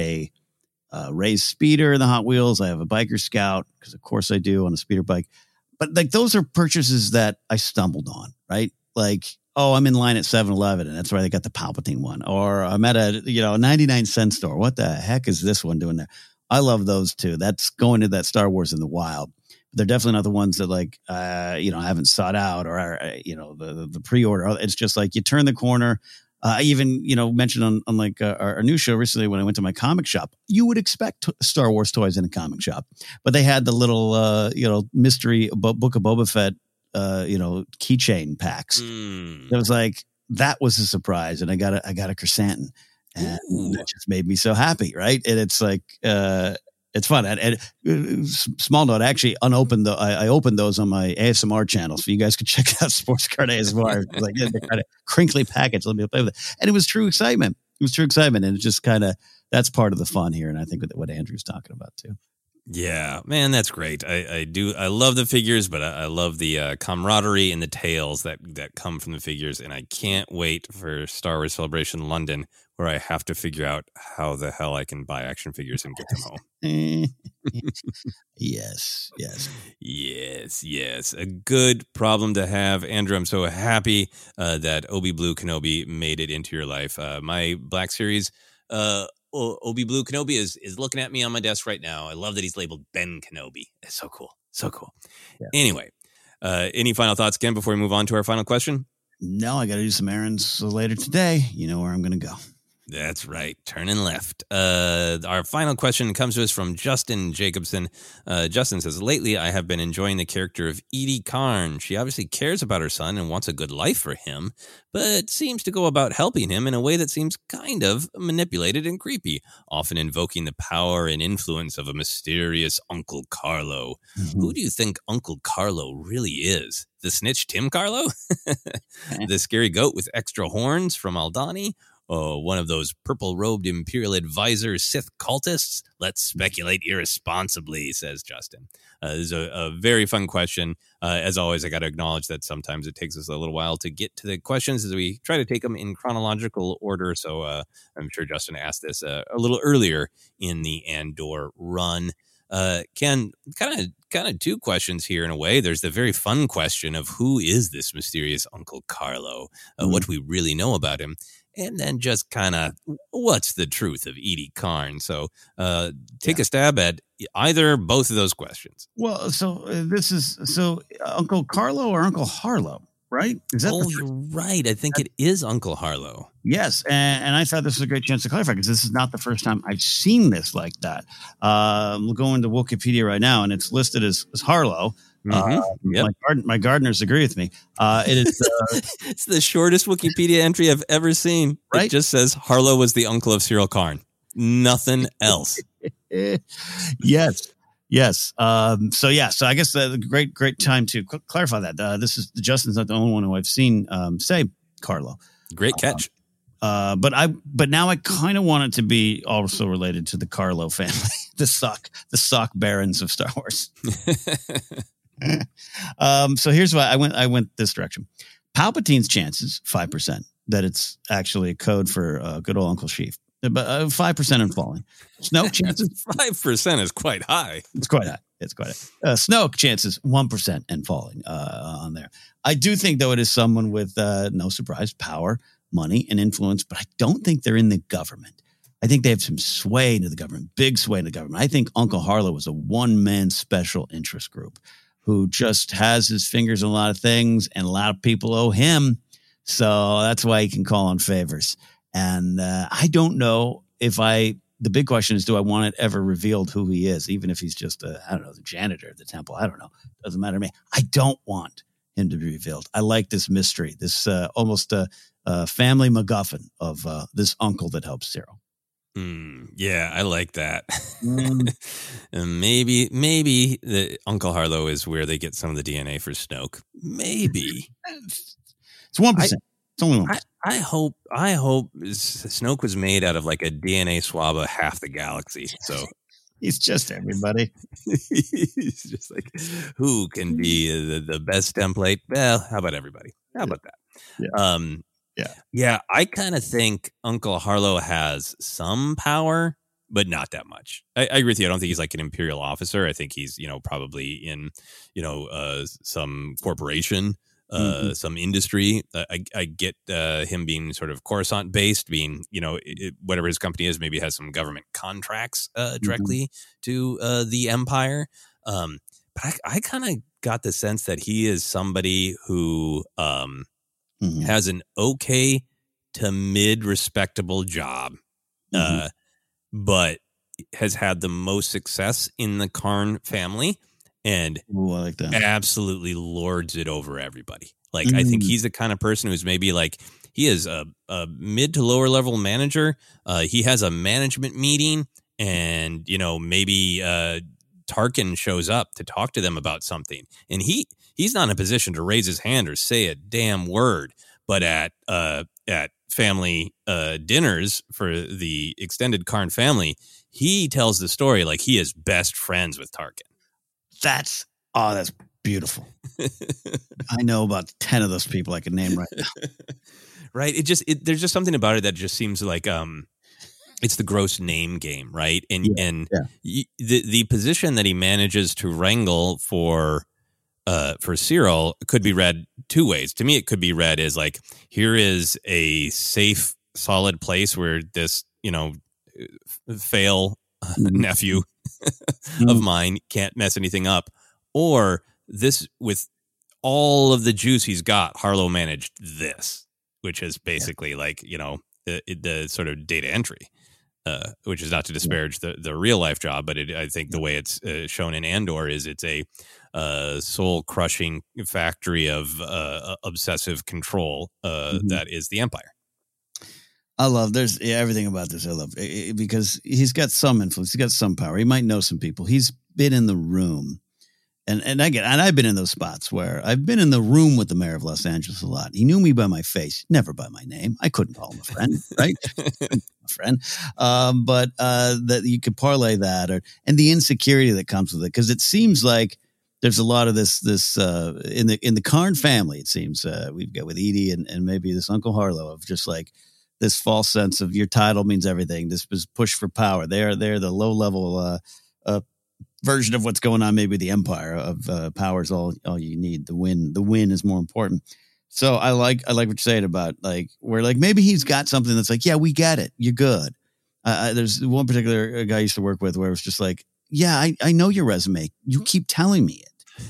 Ray's speeder in the Hot Wheels. I have a Biker Scout because of course I do on a speeder bike, but like those are purchases that I stumbled on, right? Like, oh, I'm in line at 7-Eleven and that's where they got the Palpatine one, or I'm at a 99-cent store. What the heck is this one doing there? I love those too. That's going to that Star Wars in the wild. But they're definitely not the ones that like, I haven't sought out or, the pre-order. It's just like you turn the corner. I even, mentioned on like our new show recently when I went to my comic shop, you would expect Star Wars toys in a comic shop, but they had the little, mystery Book of Boba Fett, keychain packs. It was like, that was a surprise. And I got a Chrysanthemum. And that just made me so happy, right? And it's like, it's fun. And small note, actually unopened I opened those on my ASMR channel, so you guys could check out Sports Card ASMR. Like the kind of crinkly package. Let me play with it, and it was true excitement. And it just kind of that's part of the fun here. And I think what Andrew's talking about too.
Yeah, man, that's great. I love the figures, but I love the camaraderie and the tales that come from the figures, and I can't wait for Star Wars Celebration London, where I have to figure out how the hell I can buy action figures and get them home.
Yes.
A good problem to have. Andrew, I'm so happy that Obi Blue Kenobi made it into your life. My Black Series Obi Blue Kenobi is looking at me on my desk right now. I love that he's labeled Ben Kenobi. It's so cool. Yeah. Anyway, any final thoughts again before we move on to our final question?
No, I got to do some errands later today. You know where I'm going to go.
That's right. Turning left. Our final question comes to us from Justin Jacobson. Justin says, lately I have been enjoying the character of Edie Karn. She obviously cares about her son and wants a good life for him, but seems to go about helping him in a way that seems kind of manipulated and creepy, often invoking the power and influence of a mysterious Uncle Carlo. Mm-hmm. Who do you think Uncle Carlo really is? The snitch Tim Carlo? The scary goat with extra horns from Aldani? One of those purple-robed Imperial advisor Sith cultists? Let's speculate irresponsibly, says Justin. This is a very fun question. As always, I got to acknowledge that sometimes it takes us a little while to get to the questions as we try to take them in chronological order. So I'm sure Justin asked this a little earlier in the Andor run. Ken, kind of two questions here in a way. There's the very fun question of who is this mysterious Uncle Carlo? What do we really know about him? And then just kind of what's the truth of Edie Karn? So take a stab at either both of those questions.
Well, so this is Uncle Carlo or Uncle Harlow, right? Is that
you're right. I think it is Uncle Harlow.
Yes, and I thought this was a great chance to clarify because this is not the first time I've seen this like that. We'll go into Wikipedia right now, and it's listed as Harlow. Mm-hmm. Yep. My gardeners agree with me. It is.
It's the shortest Wikipedia entry I've ever seen. Right? It just says Harlow was the uncle of Cyril Karn. Nothing else.
Yes. So I guess a great time to clarify that. Justin's not the only one who I've seen say Carlo.
Great catch.
But now I kind of want it to be also related to the Carlo family, the sock barons of Star Wars. So here's why I went this direction. Palpatine's chances 5% that it's actually a code for good old Uncle Sheev, but 5% in falling. Snoke chances
5% is quite high.
It's quite high. Snoke chances 1% and falling on there. I do think though it is someone with no surprise power, money, and influence, but I don't think they're in the government. I think they have some sway into the government, big sway in the government. I think Uncle Harlow was a one-man special interest group who just has his fingers in a lot of things, and a lot of people owe him. So that's why he can call on favors. And I don't know the big question is, do I want it ever revealed who he is, even if he's just, the janitor at the temple? I don't know. Doesn't matter to me. I don't want him to be revealed. I like this mystery, this almost family MacGuffin of this uncle that helps Cyril.
Yeah, I like that. And maybe the Uncle Harlow is where they get some of the DNA for Snoke. Maybe
it's 1%. It's only 1%.
I hope Snoke was made out of like a DNA swab of half the galaxy. So
he's just everybody.
He's just like, who can be the best template? Well, how about everybody? How about that? Yeah. I kind of think Uncle Harlow has some power, but not that much. I agree with you. I don't think he's like an imperial officer. I think he's, probably in, some corporation, some industry. I get him being sort of Coruscant based, being, whatever his company is, maybe has some government contracts directly to the Empire. But I kind of got the sense that he is somebody who has an okay to mid respectable job, but has had the most success in the Karn family and
I like that.
Absolutely lords it over everybody. Like, I think he's the kind of person who's maybe like, he is a mid to lower level manager. He has a management meeting, and maybe Tarkin shows up to talk to them about something, and he's not in a position to raise his hand or say a damn word. But at family dinners for the extended Karn family, he tells the story like he is best friends with Tarkin.
That's beautiful. I know about 10 of those people I can name right now.
Right. There's just something about it that just seems like it's the gross name game, right? And the position that he manages to wrangle for Syril could be read two ways. To me, it could be read as like, here is a safe, solid place where this, fail nephew of mine can't mess anything up. Or this, with all of the juice he's got, Harlow managed this, which is basically like, the sort of data entry. Which is not to disparage the real life job, but I think the way it's shown in Andor is it's a soul crushing factory of obsessive control that is the Empire.
I love everything about this. I love because he's got some influence. He's got some power. He might know some people. He's been in the room. And I've been in those spots where I've been in the room with the mayor of Los Angeles a lot. He knew me by my face, never by my name. I couldn't call him a friend, right? A friend. But that you could parlay that and the insecurity that comes with it. Because it seems like there's a lot of this in the Karn family, it seems we've got with Edie and maybe this Uncle Harlow of just like this false sense of your title means everything. This is push for power. They're the low level version of what's going on, maybe the Empire of power is all you need. The win is more important. So I like what you're saying about like where like maybe he's got something that's like, yeah, we get it, you're good. There's one particular guy I used to work with where it was just like, yeah, I know your resume, you keep telling me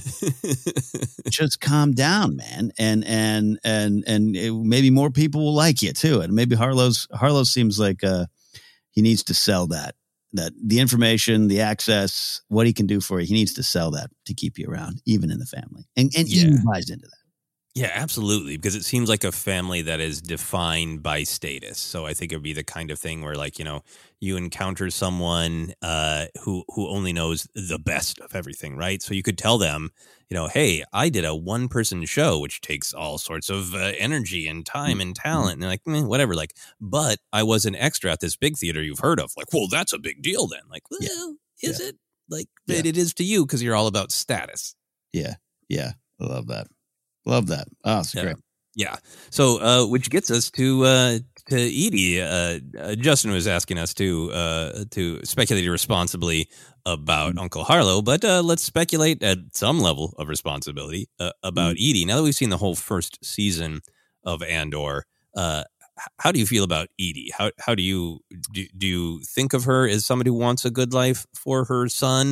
it. Just calm down, man, and maybe more people will like you too. And maybe Harlow seems like he needs to sell that the information, the access, what he can do for you, he needs to sell that to keep you around, even in the family. And Edie buys into that.
Yeah, absolutely. Because it seems like a family that is defined by status. So I think it would be the kind of thing where like, you encounter someone who only knows the best of everything, right? So you could tell them, hey, I did a one-person show, which takes all sorts of energy and time and talent. And they're like, whatever. Like, but I was an extra at this big theater you've heard of. Like, well, that's a big deal then. Like, well, is it? Like, but it is to you because you're all about status.
Yeah. Yeah. I love that. Love that. Oh, it's great.
Yeah. So, which gets us to Edie. Justin was asking us to speculate irresponsibly about Uncle Harlow, but let's speculate at some level of responsibility about Edie. Now that we've seen the whole first season of Andor, how do you feel about Edie? How do you think of her as somebody who wants a good life for her son,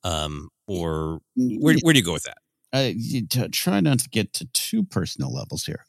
or where do you go with that?
You try not to get to too personal levels here.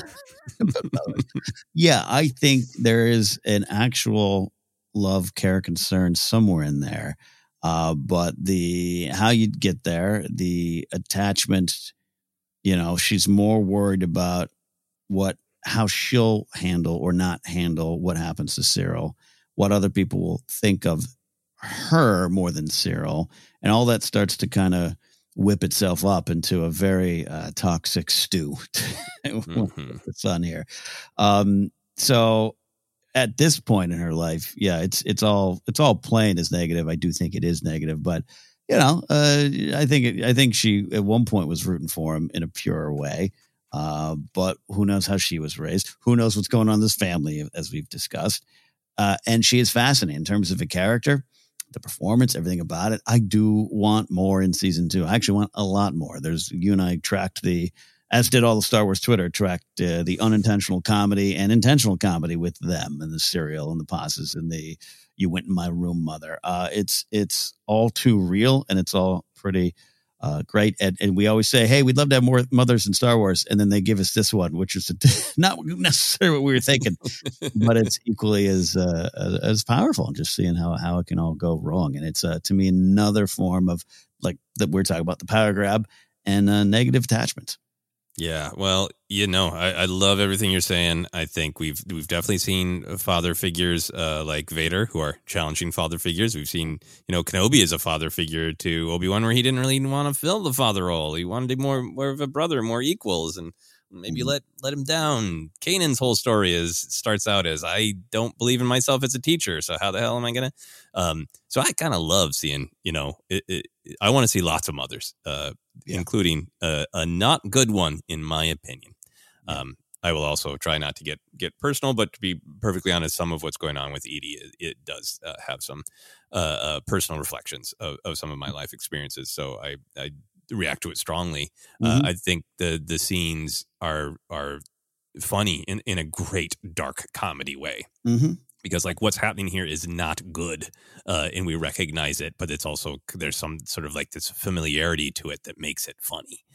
Yeah, I think there is an actual love, care, concern somewhere in there. But how you'd get there, the attachment, she's more worried about how she'll handle or not handle what happens to Syril, what other people will think of her more than Syril. And all that starts to kind of whip itself up into a very toxic stew. The son here. So at this point in her life, yeah, it's all playing as negative. I do think it is negative, but I think she at one point was rooting for him in a pure way. But who knows how she was raised? Who knows what's going on in this family, as we've discussed. And she is fascinating in terms of a character. The performance, everything about it. I do want more in season 2. I actually want a lot more. You and I tracked as did all the Star Wars Twitter, tracked the unintentional comedy and intentional comedy with them and the cereal and the passes and the "you went in my room, mother." It's all too real and it's all pretty great. And we always say, hey, we'd love to have more mothers in Star Wars. And then they give us this one, which is not necessarily what we were thinking, but it's equally as powerful, and just seeing how it can all go wrong. And it's, to me, another form of like that we're talking about, the power grab and negative attachments.
Yeah, well, I love everything you're saying. I think we've definitely seen father figures like Vader who are challenging father figures. We've seen, Kenobi as a father figure to Obi-Wan, where he didn't really want to fill the father role. He wanted to be more of a brother, more equals, and maybe let him down. Kanan's whole story starts out as, I don't believe in myself as a teacher, so how the hell am I gonna? So I kind of love seeing, I want to see lots of mothers, including a not good one, in my opinion. I will also try not to get personal, but to be perfectly honest, some of what's going on with Edie, it does have some personal reflections of some of my life experiences. So I react to it strongly. I think the scenes are funny in a great dark comedy way. Because like what's happening here is not good, and we recognize it, but it's also, there's some sort of like this familiarity to it that makes it funny.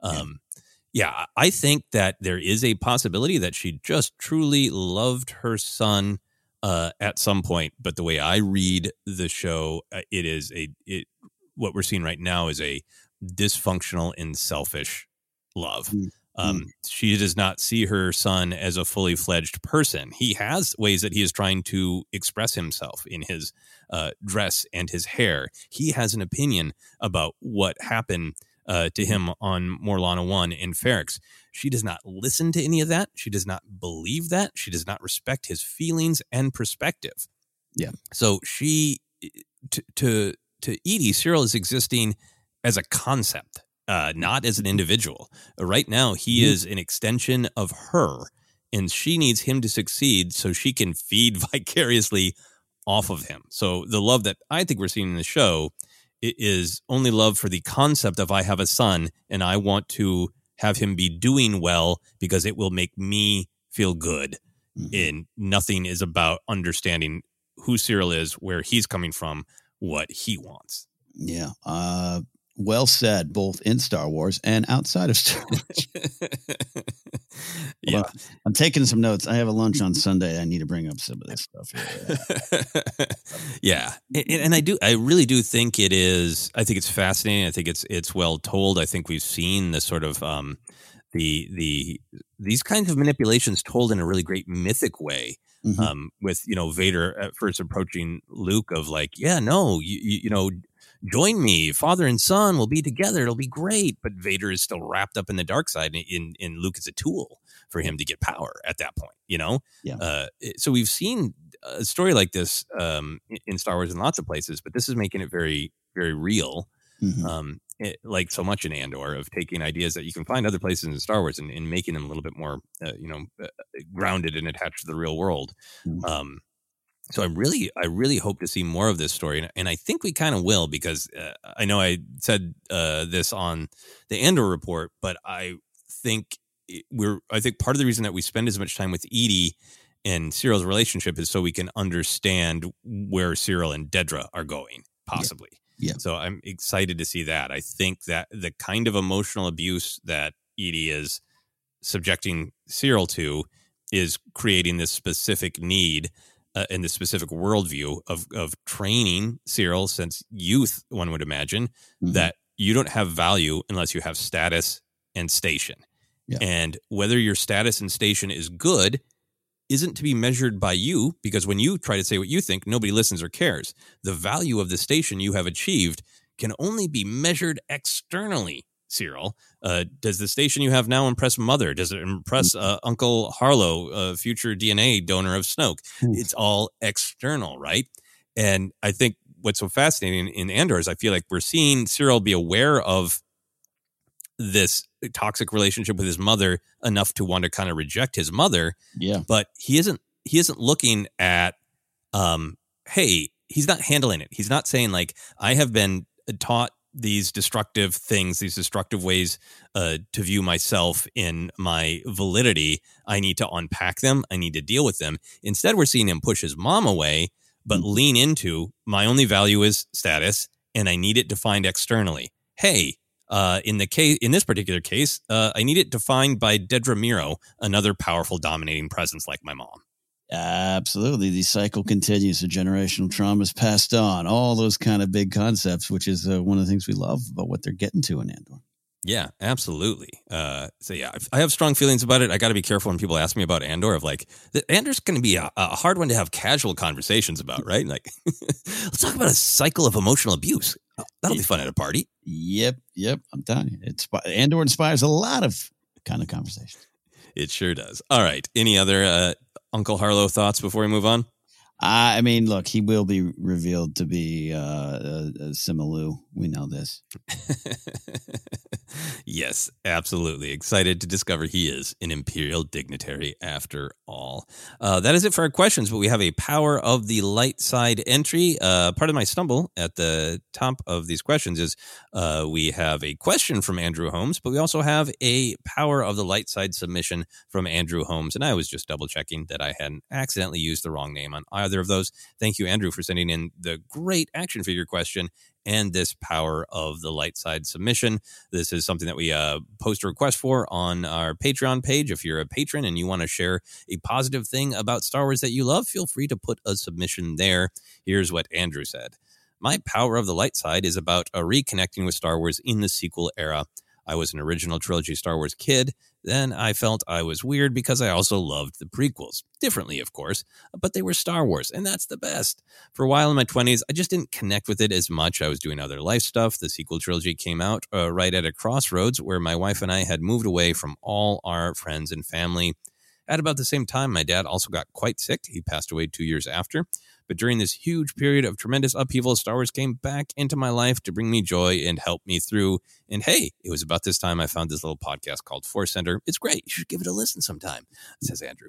I think that there is a possibility that she just truly loved her son at some point. But the way I read the show, what we're seeing right now is a dysfunctional and selfish love. She does not see her son as a fully fledged person. He has ways that he is trying to express himself in his dress and his hair. He has an opinion about what happened to him on Morlana 1 in Ferrix. She does not listen to any of that. She does not believe that. She does not respect his feelings and perspective.
Yeah.
So she, to Edie, Syril is existing as a concept. Not as an individual. Right now, he is an extension of her, and she needs him to succeed so she can feed vicariously off of him. So the love that I think we're seeing in the show is only love for the concept of, I have a son and I want to have him be doing well because it will make me feel good. And nothing is about understanding who Syril is, where he's coming from, what he wants.
Yeah. Well said, both in Star Wars and outside of Star Wars.
Yeah.
Well, I'm taking some notes. I have a lunch on Sunday. I need to bring up some of this stuff here.
Yeah. And I really do think it is. I think it's fascinating. I think it's well told. I think we've seen the sort of these kinds of manipulations told in a really great mythic way. With, Vader at first approaching Luke of like, yeah, no, you know, join me, father and son will be together. It'll be great. But Vader is still wrapped up in the dark side, and Luke is a tool for him to get power at that point, Yeah. So we've seen a story like this in Star Wars in lots of places, but this is making it very, very real. Like so much in Andor, of taking ideas that you can find other places in Star Wars and making them a little bit more, grounded and attached to the real world. So I really hope to see more of this story, and I think we kind of will, because I know I said this on the Andor report, but I think part of the reason that we spend as much time with Edie and Syril's relationship is so we can understand where Syril and Dedra are going, possibly. Yeah. So I'm excited to see that. I think that the kind of emotional abuse that Edie is subjecting Syril to is creating this specific need in the specific worldview of training Syril since youth, one would imagine, that you don't have value unless you have status and station. Yeah. And whether your status and station is good isn't to be measured by you, because when you try to say what you think, nobody listens or cares. The value of the station you have achieved can only be measured externally. Syril, does the station you have now impress Mother? Does it impress Uncle Harlow, future DNA donor of Snoke? It's all external, right? And I think what's so fascinating in Andor is I feel like we're seeing Syril be aware of this toxic relationship with his mother enough to want to kind of reject his mother. Yeah. But he isn't looking at, hey, he's not handling it. He's not saying like, I have been taught these destructive things, these destructive ways to view myself in my validity. I need to unpack them. I need to deal with them. Instead, we're seeing him push his mom away, but lean into my only value is status, and I need it defined externally. Hey, in this particular case, I need it defined by Dedra Meero, another powerful, dominating presence like my mom.
Absolutely. The cycle continues. The generational trauma is passed on. All those kind of big concepts, which is one of the things we love about what they're getting to in Andor.
Yeah, absolutely. So yeah, I have strong feelings about it. I got to be careful when people ask me about Andor. Of like, Andor's going to be a hard one to have casual conversations about, right? Like, let's talk about a cycle of emotional abuse. That'll be fun at a party.
Yep. I'm telling you, Andor inspires a lot of kind of conversations.
It sure does. All right. Any other Uncle Harlow thoughts before we move on?
I mean, look, he will be revealed to be Simu. We know this.
Yes, absolutely. Excited to discover he is an Imperial dignitary after all. That is it for our questions, but we have a Power of the Light Side entry. Part of my stumble at the top of these questions is we have a question from Andrew Holmes, but we also have a Power of the Light Side submission from Andrew Holmes. And I was just double checking that I hadn't accidentally used the wrong name on either of those. Thank you, Andrew, for sending in the great action figure question and this Power of the Light Side submission. This is something that we post a request for on our Patreon page. If you're a patron and you want to share a positive thing about Star Wars that you love, feel free to put a submission there. Here's what Andrew said. My Power of the Light Side is about reconnecting with Star Wars in the sequel era. I was an original trilogy Star Wars kid. Then I felt I was weird because I also loved the prequels. Differently, of course, but they were Star Wars, and that's the best. For a while in my 20s, I just didn't connect with it as much. I was doing other life stuff. The sequel trilogy came out right at a crossroads where my wife and I had moved away from all our friends and family. At about the same time, my dad also got quite sick. He passed away 2 years after. But during this huge period of tremendous upheaval, Star Wars came back into my life to bring me joy and help me through. And hey, it was about this time I found this little podcast called Force Center. It's great. You should give it a listen sometime, says Andrew.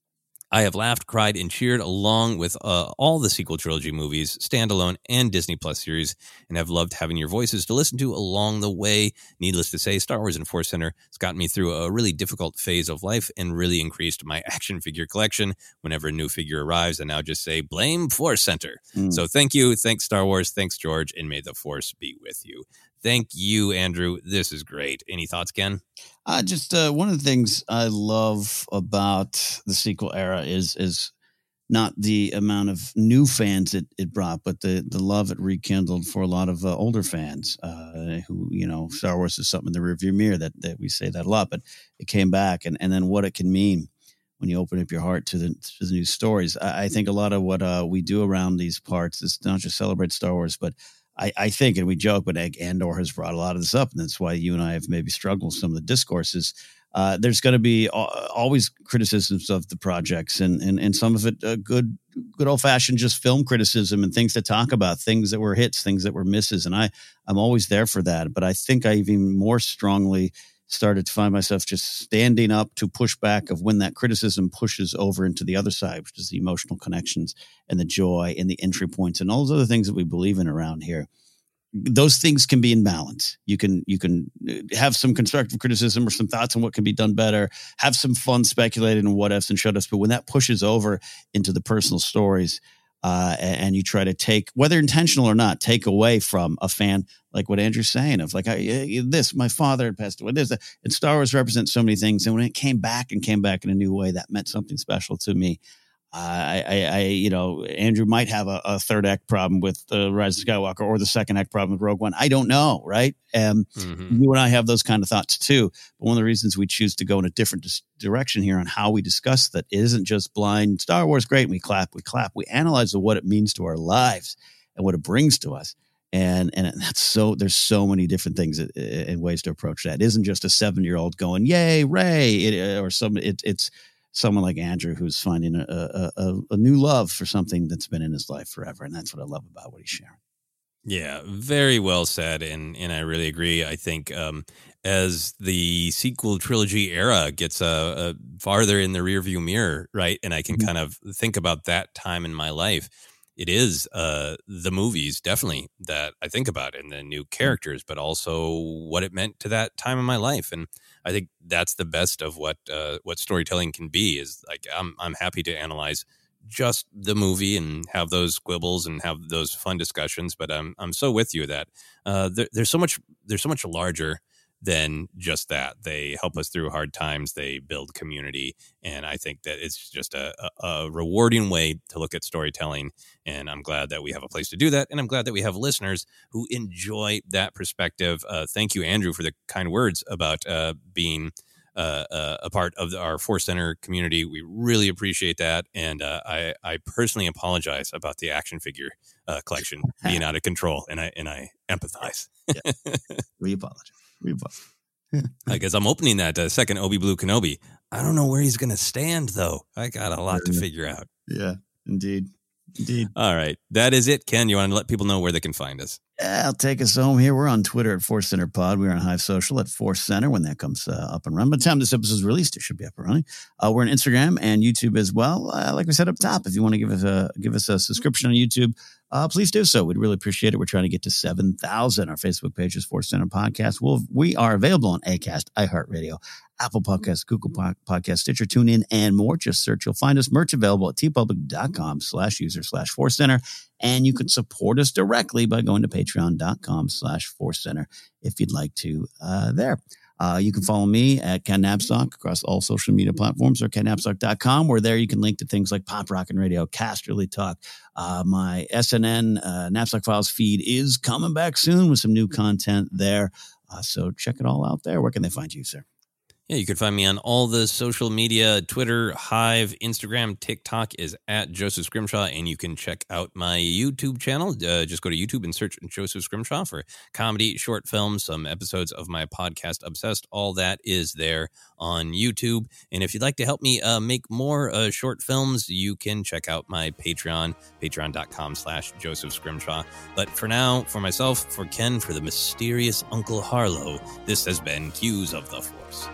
I have laughed, cried, and cheered along with all the sequel trilogy movies, standalone and Disney Plus series, and have loved having your voices to listen to along the way. Needless to say, Star Wars and Force Center has gotten me through a really difficult phase of life and really increased my action figure collection. Whenever a new figure arrives, I now just say, blame Force Center. So thank you. Thanks, Star Wars. Thanks, George. And may the Force be with you. Thank you, Andrew. This is great. Any thoughts, Ken?
Just one of the things I love about the sequel era is not the amount of new fans it brought, but the love it rekindled for a lot of older fans who, you know, Star Wars is something in the rearview mirror that we say that a lot, but it came back and then what it can mean when you open up your heart to the new stories. I think a lot of what we do around these parts is not just celebrate Star Wars, but I think, and we joke, but Andor has brought a lot of this up, and that's why you and I have maybe struggled with some of the discourses. There's going to be always criticisms of the projects, and some of it good old-fashioned just film criticism and things to talk about, things that were hits, things that were misses, and I'm always there for that. But I think I even more strongly started to find myself just standing up to push back of when that criticism pushes over into the other side, which is the emotional connections and the joy and the entry points and all those other things that we believe in around here. Those things can be in balance. You can have some constructive criticism or some thoughts on what can be done better, have some fun speculating on what ifs and should ifs. But when that pushes over into the personal stories, and you try to take, whether intentional or not, take away from a fan, like what Andrew's saying of like, my father had passed away. And Star Wars represents so many things. And when it came back in a new way, that meant something special to me. Andrew might have a third act problem with the Rise of Skywalker or the second act problem with Rogue One. I don't know. Right. You and I have those kind of thoughts too. But one of the reasons we choose to go in a different direction here on how we discuss that isn't just blind Star Wars. Great. And we clap. We analyze what it means to our lives and what it brings to us. And that's so, there's so many different things and ways to approach that. It isn't just a 7-year-old going, yay, Rey, it's someone like Andrew who's finding a new love for something that's been in his life forever. And that's what I love about what he's sharing.
Yeah, very well said. And I really agree. I think as the sequel trilogy era gets farther in the rearview mirror, right, and I can kind of think about that time in my life, it is the movies definitely that I think about and the new characters, but also what it meant to that time in my life. And I think that's the best of what storytelling can be. Is like I'm happy to analyze just the movie and have those quibbles and have those fun discussions. But I'm so with you that there's so much larger than just that. They help us through hard times. They build community. And I think that it's just a rewarding way to look at storytelling. And I'm glad that we have a place to do that. And I'm glad that we have listeners who enjoy that perspective. Thank you, Andrew, for the kind words about being a part of our Force Center community. We really appreciate that. And I personally apologize about the action figure collection being out of control. And I empathize.
Yeah. We apologize.
I guess I'm opening that second Obi-Blue Kenobi. I don't know where he's going to stand, though. I got a lot to figure out.
Yeah, indeed.
All right. That is it. Ken, you want to let people know where they can find us?
Yeah, I'll take us home here. We're on Twitter at Force Center Pod. We're on Hive Social at Force Center when that comes up and running. By the time this episode is released, it should be up and running. We're on Instagram and YouTube as well. Like we said up top, if you want to give us a subscription on YouTube, please do so. We'd really appreciate it. We're trying to get to 7,000. Our Facebook page is Force Center Podcast. We are available on Acast, iHeartRadio, Apple Podcasts, Google Podcasts, Stitcher, TuneIn, and more. Just search. You'll find us. Merch available at tpublic.com/user/Force Center. And you can support us directly by going to patreon.com/Force Center if you'd like to there. You can follow me at Ken Napzok across all social media platforms or kennapzok.com, where there you can link to things like Pop Rockin' Radio, Casterly Talk. My SNN Napzok Files feed is coming back soon with some new content there. So check it all out there. Where can they find you, sir?
Yeah, you can find me on all the social media, Twitter, Hive, Instagram, TikTok is at Joseph Scrimshaw, and you can check out my YouTube channel. Just go to YouTube and search Joseph Scrimshaw for comedy, short films, some episodes of my podcast, Obsessed. All that is there on YouTube. And if you'd like to help me make more short films, you can check out my Patreon, patreon.com/Joseph Scrimshaw. But for now, for myself, for Ken, for the mysterious Uncle Harlow, this has been Cues of the Force.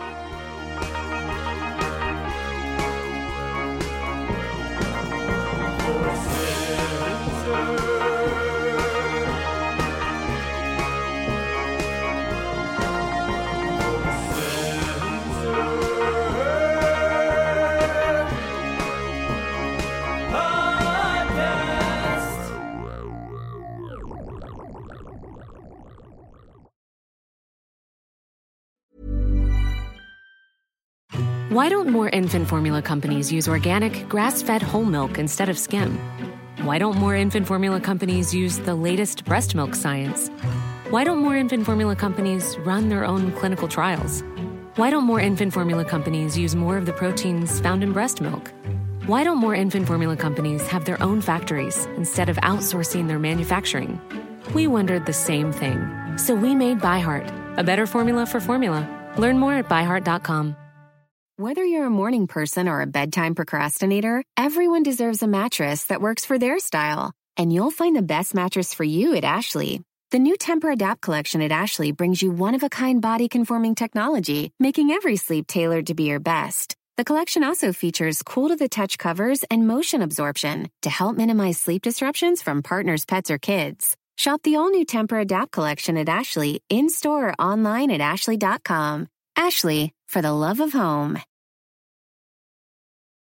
Why don't more infant formula companies use organic, grass-fed whole milk instead of skim? Why don't more infant formula companies use the latest breast milk science? Why don't more infant formula companies run their own clinical trials? Why don't more infant formula companies use more of the proteins found in breast milk? Why don't more infant formula companies have their own factories instead of outsourcing their manufacturing? We wondered the same thing. So we made ByHeart, a better formula for formula. Learn more at byheart.com.
Whether you're a morning person or a bedtime procrastinator, everyone deserves a mattress that works for their style. And you'll find the best mattress for you at Ashley. The new Tempur-Adapt collection at Ashley brings you one-of-a-kind body-conforming technology, making every sleep tailored to be your best. The collection also features cool-to-the-touch covers and motion absorption to help minimize sleep disruptions from partners, pets, or kids. Shop the all-new Tempur-Adapt collection at Ashley, in-store or online at ashley.com. Ashley, for the love of home.